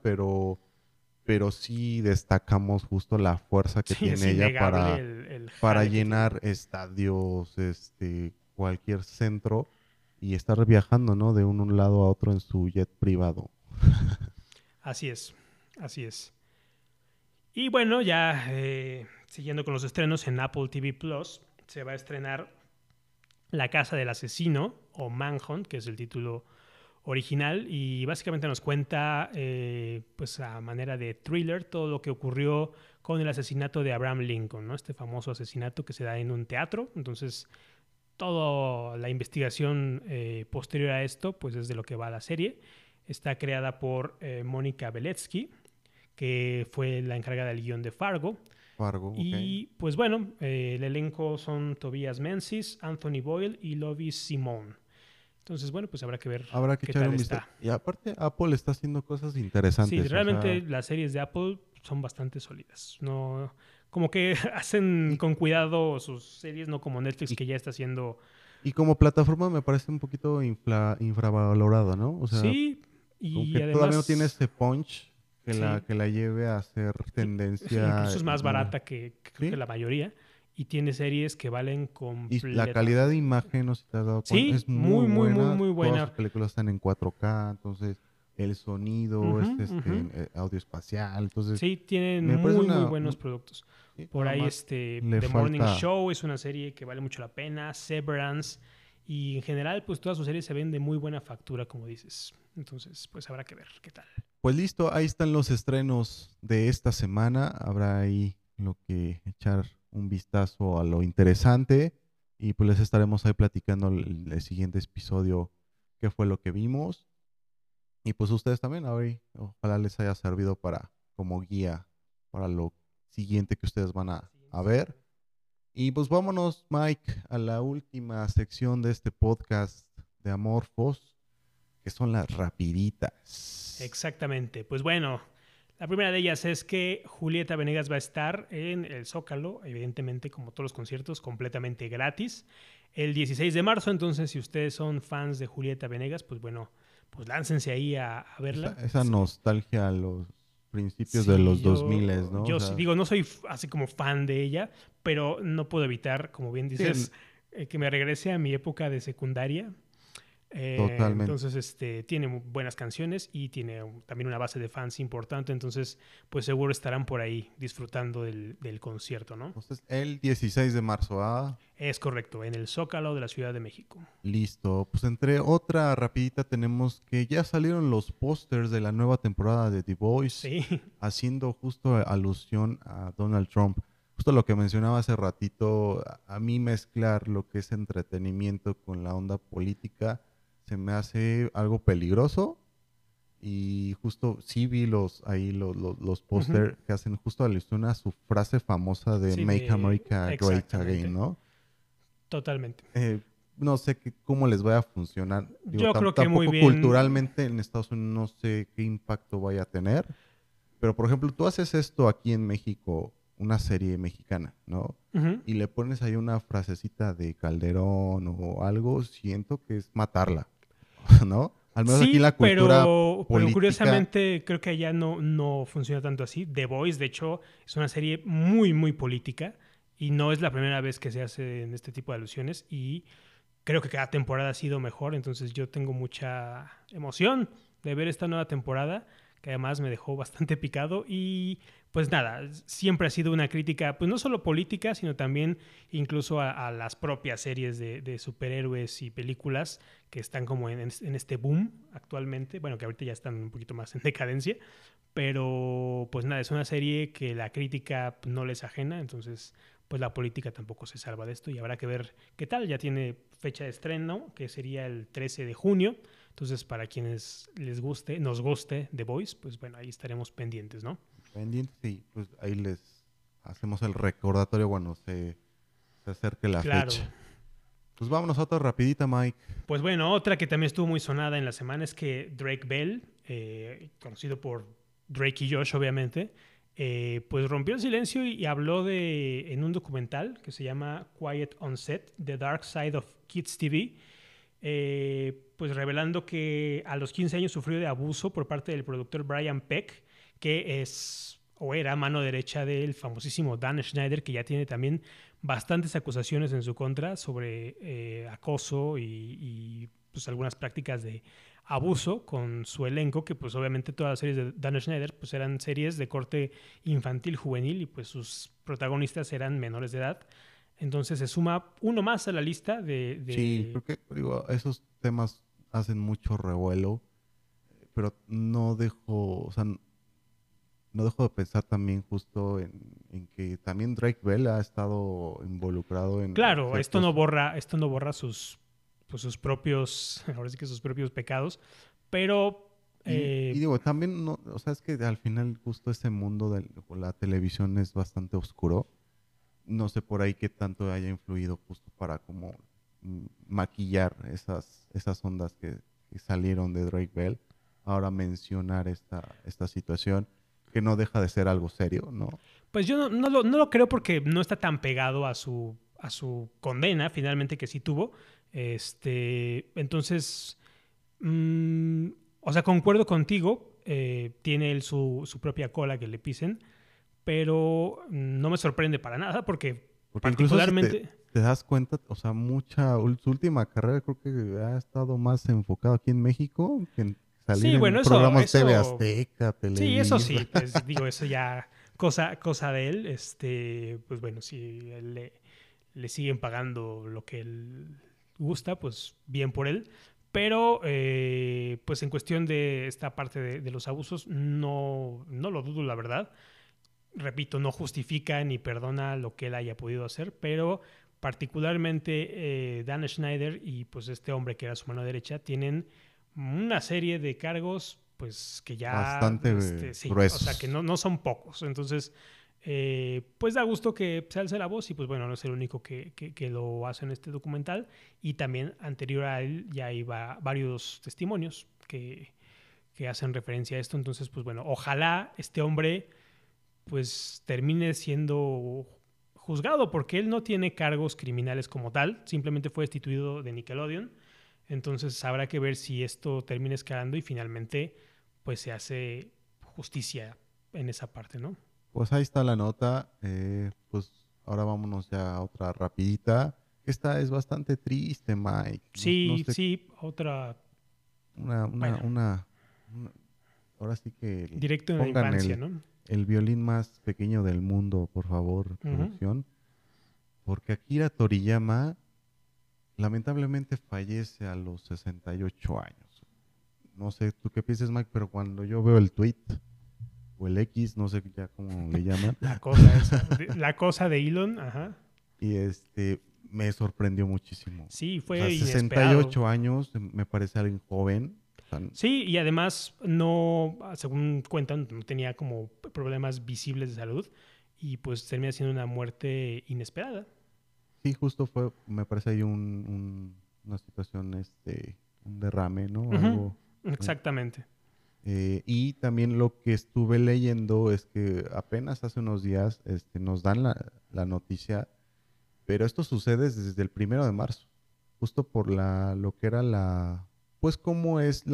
pero sí destacamos justo la fuerza que sí, es tiene ella innegable el para jale que tiene. llenar estadios, cualquier centro y estar viajando, ¿no? De un lado a otro en su jet privado. Así es, así es. Y bueno, ya siguiendo con los estrenos en Apple TV Plus, se va a estrenar La Casa del Asesino o Manhunt, que es el título original y básicamente nos cuenta, pues a manera de thriller, todo lo que ocurrió con el asesinato de Abraham Lincoln, ¿no? Este famoso asesinato que se da en un teatro. Entonces, toda la investigación posterior a esto, pues es de lo que va la serie. Está creada por Mónica Beletsky, que fue la encargada del guión de Fargo. Fargo, ok. Y pues bueno, el elenco son Tobias Menzies, Anthony Boyle y Lovis Simone. Entonces, bueno, pues habrá que ver Habrá que qué echarle tal un vistazo. está. Y aparte, Apple está haciendo cosas Sí, interesantes, o realmente sea, las series de Apple son bastante sólidas. No, como que hacen y, con cuidado sus series, no como Netflix y, que ya está haciendo. y como plataforma me parece un poquito infravalorado, ¿no? O sea, Sí, como y que todavía no tiene además, ese punch sí, que la lleve a ser incluso tendencia es más muy... barata que creo que ¿Sí? la mayoría y tiene series que valen Y la calidad de completamente. imagen, no sé si te has dado cuenta, Sí, es muy muy, muy, muy, buena. muy Todas sus buena. películas están en 4K, entonces el sonido Ujú, es ujú. audio espacial, entonces Sí, tienen me parece muy, muy una... buenos productos. sí, Por nada ahí más le The Morning falta... Show es una serie que vale mucho la pena, Severance, y en general pues todas sus series se ven de muy buena factura, como dices. Entonces pues habrá que ver qué tal. Pues listo, ahí están los estrenos de esta semana. Habrá ahí lo que echar un vistazo a lo interesante y pues les estaremos ahí platicando el siguiente episodio qué fue lo que vimos. Y pues ustedes también, a ver, ojalá les haya servido para como guía para lo siguiente que ustedes van La siguiente a ver. semana. Y pues vámonos, Mike, a la última sección de este podcast de Amorfos, que son las rapiditas. Exactamente. Pues bueno, la primera de ellas es que Julieta Venegas va a estar en el Zócalo, evidentemente como todos los conciertos, completamente gratis, el 16 de marzo. Entonces, si ustedes son fans de Julieta Venegas, pues bueno, pues láncense ahí a verla. Esa nostalgia a los principios de Sí, los 2000, ¿no? O yo sí sea, digo, no soy así como fan de ella, pero no puedo evitar, como bien sí, dices, que me regrese a mi época de secundaria. totalmente. Entonces, tiene buenas canciones y tiene también una base de fans importante. Entonces, pues seguro estarán por ahí disfrutando del concierto, ¿no? Entonces, el 16 de marzo, ¿ah? Es correcto, en el Zócalo de la Ciudad de México. Listo. Pues entre otra rapidita tenemos que ya salieron los pósters de la nueva temporada de The Voice, Sí, haciendo justo alusión a Donald Trump. Justo lo que mencionaba hace ratito, a mí mezclar lo que es entretenimiento con la onda política se me hace algo peligroso. Y justo sí vi los ujú, póster que hacen justo alusión a su frase famosa de sí, Make America Great Again, exactamente, ¿no? totalmente. Eh, no sé cómo les vaya a funcionar. Digo, Yo creo que muy tampoco bien. culturalmente en Estados Unidos no sé qué impacto vaya a tener. Pero, por ejemplo, tú haces esto aquí en México, una serie mexicana, ¿no? Ujú. Y le pones ahí una frasecita de Calderón o algo, siento que es matarla, ¿no? Al menos aquí en Sí, la cultura pero política. curiosamente creo que allá no funciona tanto así. The Voice, de hecho, es una serie muy, muy política y no es la primera vez que se hace en este tipo de alusiones y creo que cada temporada ha sido mejor, entonces yo tengo mucha emoción de ver esta nueva temporada, que además me dejó bastante picado y pues nada, siempre ha sido una crítica, pues no solo política, sino también incluso a las propias series de superhéroes y películas que están como en este boom actualmente, bueno, que ahorita ya están un poquito más en decadencia, pero pues nada, es una serie que la crítica no les ajena, entonces pues la política tampoco se salva de esto y habrá que ver qué tal. Ya tiene fecha de estreno, que sería el 13 de junio. Entonces, para quienes les guste, nos guste The Voice, pues bueno, ahí estaremos pendientes, ¿no? Pendientes y pues ahí les hacemos el recordatorio cuando se acerque la Claro. fecha. Pues vámonos a otra rapidita, Mike. Pues bueno, otra que también estuvo muy sonada en la semana es que Drake Bell, conocido por Drake y Josh, obviamente, pues rompió el silencio y habló en un documental que se llama Quiet on Set, The Dark Side of Kids TV, pues revelando que a los 15 años sufrió de abuso por parte del productor Brian Peck, que es o era mano derecha del famosísimo Dan Schneider, que ya tiene también bastantes acusaciones en su contra sobre acoso y pues algunas prácticas de abuso con su elenco, que pues obviamente todas las series de Dan Schneider pues eran series de corte infantil, juvenil y pues sus protagonistas eran menores de edad. Entonces se suma uno más a la lista Sí, creo que digo, esos temas hacen mucho revuelo, pero o sea, no dejo de pensar también justo en que también Drake Bell ha estado involucrado en Claro, ciertos. esto no borra sus, pues sus propios, ahora sí que sus propios pecados, pero Y digo, también, no, o sea, es que al final justo ese mundo de la televisión es bastante oscuro. No sé por ahí qué tanto haya influido justo para como maquillar esas ondas que salieron de Drake Bell. Ahora mencionar esta situación, que no deja de ser algo serio, ¿no? pues yo no lo creo porque no está tan pegado a su condena, finalmente, que sí tuvo. Entonces, mm, o sea, concuerdo contigo, tiene él su propia cola que le pisen, pero no me sorprende para nada porque Porque incluso si particularmente... te das cuenta, o sea, su última carrera creo que ha estado más enfocado aquí en México que en salir Sí, en bueno, programas TV Azteca, sí, eso sí, Televisa. pues digo, eso ya cosa de él, pues bueno, si él le siguen pagando lo que él gusta, pues bien por él. Pero, pues en cuestión de esta parte de los abusos, no lo dudo, la verdad. Repito, no justifica ni perdona lo que él haya podido hacer, pero particularmente Dan Schneider y pues este hombre que era su mano derecha tienen una serie de cargos pues que ya, Bastante sí, o sea que gruesos. no son pocos. Entonces, pues da gusto que se alce la voz y pues bueno, no es el único que lo hace en este documental. Y también anterior a él ya iba varios testimonios que hacen referencia a esto. Entonces, pues bueno, ojalá este hombre pues termine siendo juzgado porque él no tiene cargos criminales como tal, simplemente fue destituido de Nickelodeon. Entonces habrá que ver si esto termina escalando y finalmente pues se hace justicia en esa parte, ¿no? Pues ahí está la nota. Pues ahora vámonos ya a otra rapidita. Esta es bastante triste, Mike. No Sí, sé, sí, otra, una, una, bueno, una, ahora sí que directo en la pongan infancia, ¿no? el violín más pequeño del mundo, por favor, Uh -huh. producción. Porque Akira Toriyama lamentablemente fallece a los 68 años. No sé tú qué piensas, Mike, pero cuando yo veo el tweet o el X, no sé ya cómo le llaman, La cosa esa, la cosa de Elon, ajá. y me sorprendió muchísimo. Sí, O sea, fue inesperado. 68 años me parece alguien joven. O sea, Sí, y además no, según cuentan, no tenía como problemas visibles de salud y pues termina siendo una muerte inesperada. sí, justo me parece ahí una situación, un derrame, ¿no? Ujú, Algo. un- exactamente. y también lo que estuve leyendo es que apenas hace unos días nos dan la noticia, pero esto sucede desde el 1 de marzo, justo por lo que era pues cómo es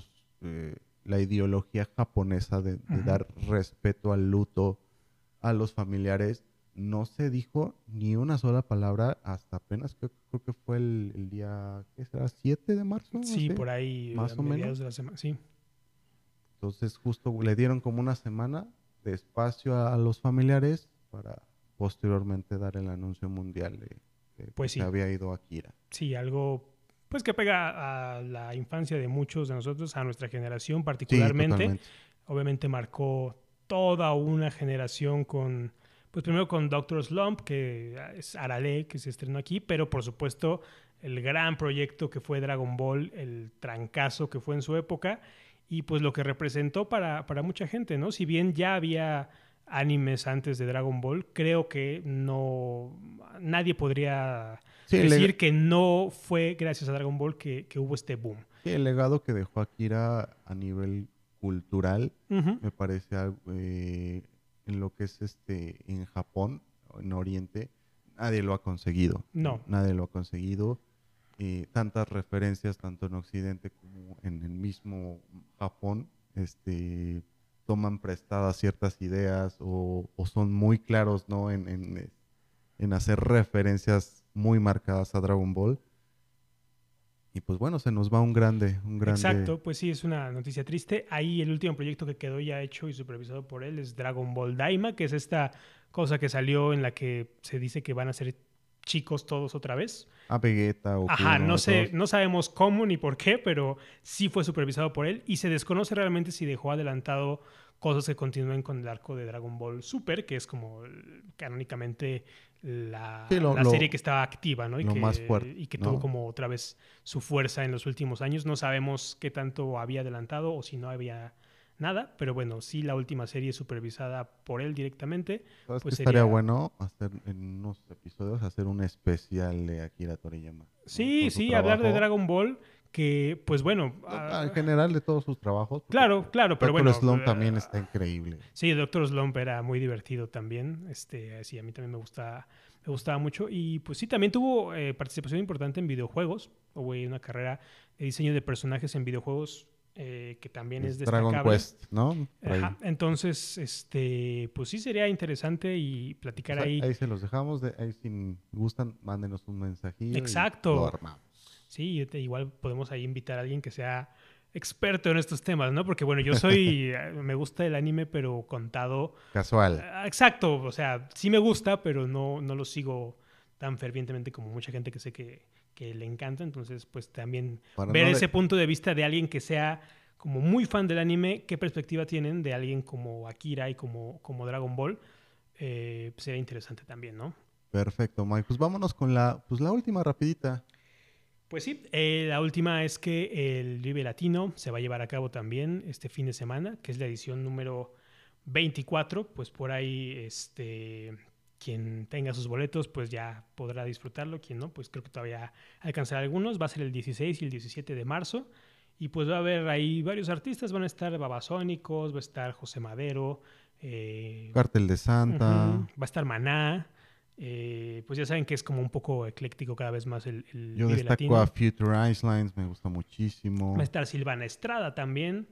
la ideología japonesa de Ujú. dar respeto al luto a los familiares. No se dijo ni una sola palabra hasta apenas creo que fue el día, ¿qué será? ¿7 de marzo? No Sí, sé, por ahí a más o mediados menos. de la semana, sí. Entonces justo le dieron como una semana de espacio a los familiares para posteriormente dar el anuncio mundial de que Pues se sí, había ido Akira. sí, algo pues que pega a la infancia de muchos de nosotros, a nuestra generación Sí, particularmente. totalmente. Obviamente marcó toda una generación con, pues primero con Doctor Slump, que es Arale, que se estrenó aquí, pero por supuesto el gran proyecto que fue Dragon Ball, el trancazo que fue en su época, y pues lo que representó para mucha gente, ¿no? Si bien ya había animes antes de Dragon Ball, creo que no, nadie podría Sí, decir que no fue gracias a Dragon Ball que hubo este boom. sí, el legado que dejó Akira a nivel cultural Uh -huh. me parece en lo que es en Japón, en Oriente, nadie lo ha conseguido, ¿no? No, Nadie lo ha conseguido. Tantas referencias, tanto en Occidente como en el mismo Japón, toman prestadas ciertas ideas o son muy claros, ¿no? En hacer referencias muy marcadas a Dragon Ball. Y pues bueno, se nos va un grande. exacto, pues sí, es una noticia triste. Ahí el último proyecto que quedó ya hecho y supervisado por él es Dragon Ball Daima, que es esta cosa que salió en la que se dice que van a ser chicos todos otra vez. A Vegeta o Ajá, Kuno, no sé, todos. no sabemos cómo ni por qué, pero sí fue supervisado por él y se desconoce realmente si dejó adelantado cosas que continúen con el arco de Dragon Ball Super, que es como canónicamente Sí, la serie que estaba activa, ¿no? lo más fuerte, Y que tuvo ¿no? como otra vez su fuerza en los últimos años. No sabemos qué tanto había adelantado o si no había nada, pero bueno, sí la última serie supervisada por él directamente, ¿Sabes qué pues estaría sería... bueno hacer en unos episodios, hacer un especial de Akira Toriyama, ¿no? Sí, Por su sí, hablar de trabajo, Dragon Ball, que pues bueno, en general de todos sus trabajos, porque claro, claro, pero Doctor bueno, Slump también está increíble. sí, Doctor Slump era muy divertido también, sí, a mí también me gustaba mucho y pues sí, también tuvo participación importante en videojuegos, hubo ahí una carrera de diseño de personajes en videojuegos que también es Es Dragon destacable. Quest, ¿no? Por ahí. Ajá, entonces, pues sí sería interesante y Pues platicar ahí, ahí. ahí se los dejamos, ahí si gustan, mándenos un mensajillo y lo Exacto. armamos. Sí, igual podemos ahí invitar a alguien que sea experto en estos temas, ¿no? Porque bueno, me gusta el anime, pero contado. Casual. Exacto, o sea, sí me gusta, pero no lo sigo tan fervientemente como mucha gente que sé que le encanta. Entonces, pues también Para ver no ese de... punto de vista de alguien que sea como muy fan del anime, qué perspectiva tienen de alguien como Akira y como Dragon Ball, pues sería interesante también, ¿no? Perfecto, Mike. Pues vámonos con la última rapidita. Pues sí, la última es que el Vive Latino se va a llevar a cabo también este fin de semana, que es la edición número 24. Pues por ahí, quien tenga sus boletos, pues ya podrá disfrutarlo. Quien no, pues creo que todavía alcanzará algunos. Va a ser el 16 y el 17 de marzo. Y pues va a haber ahí varios artistas. Van a estar Babasónicos, va a estar José Madero, Cártel de va Santa. a estar Maná. Pues ya saben que es como un poco ecléctico cada vez más el Yo Vive destaco a Latino. Future Islands, me gusta Va a muchísimo. estar Silvana Estrada también.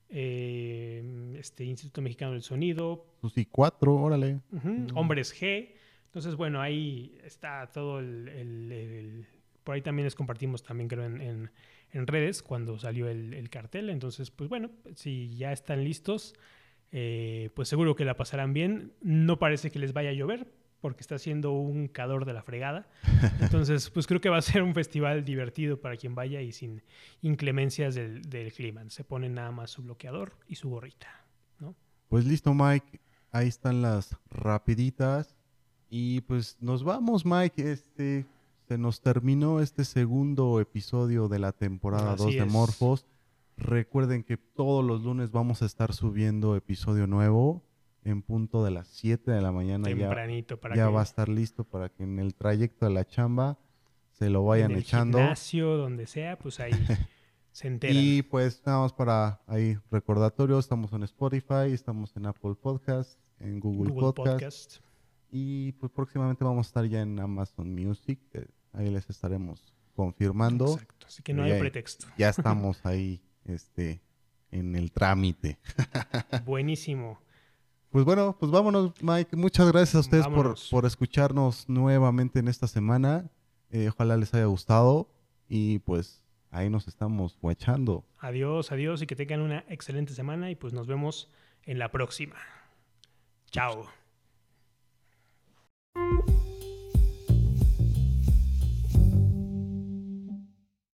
Instituto Mexicano del Sonido. Susi 4, órale. Mm, Hombres G. Entonces, bueno, ahí está todo por ahí también les compartimos también, creo, en redes cuando salió el cartel. Entonces, pues bueno, si ya están listos, pues seguro que la pasarán bien. No parece que les vaya a llover porque está haciendo un calor de la fregada. Entonces, pues creo que va a ser un festival divertido para quien vaya y sin inclemencias del clima. Se ponen nada más su bloqueador y su gorrita, ¿no? Pues listo, Mike. Ahí están las rapiditas. Y pues nos vamos, Mike. Se nos terminó este segundo episodio de la temporada 2 Así de es. Morphos. Recuerden que todos los lunes vamos a estar subiendo episodio nuevo en punto de las 7 de la mañana. Ya, Tempranito para ya va a que estar listo para que en el trayecto de la chamba se lo en vayan el echando. gimnasio, donde sea, pues ahí se enteran. Y pues nada más para ahí recordatorio, estamos en Spotify, estamos en Apple Podcast, en Google Google Podcast Podcast. y pues próximamente vamos a estar ya en Amazon Music. Ahí les estaremos confirmando, Exacto. Así que no pero hay ya, pretexto. ya estamos ahí en el trámite. Buenísimo. Pues bueno, pues vámonos, Mike. Muchas gracias a ustedes Vámonos. por escucharnos nuevamente en esta semana. Ojalá les haya gustado y pues ahí nos estamos guachando. Adiós, adiós y que tengan una excelente semana y pues nos vemos en la próxima. Chao.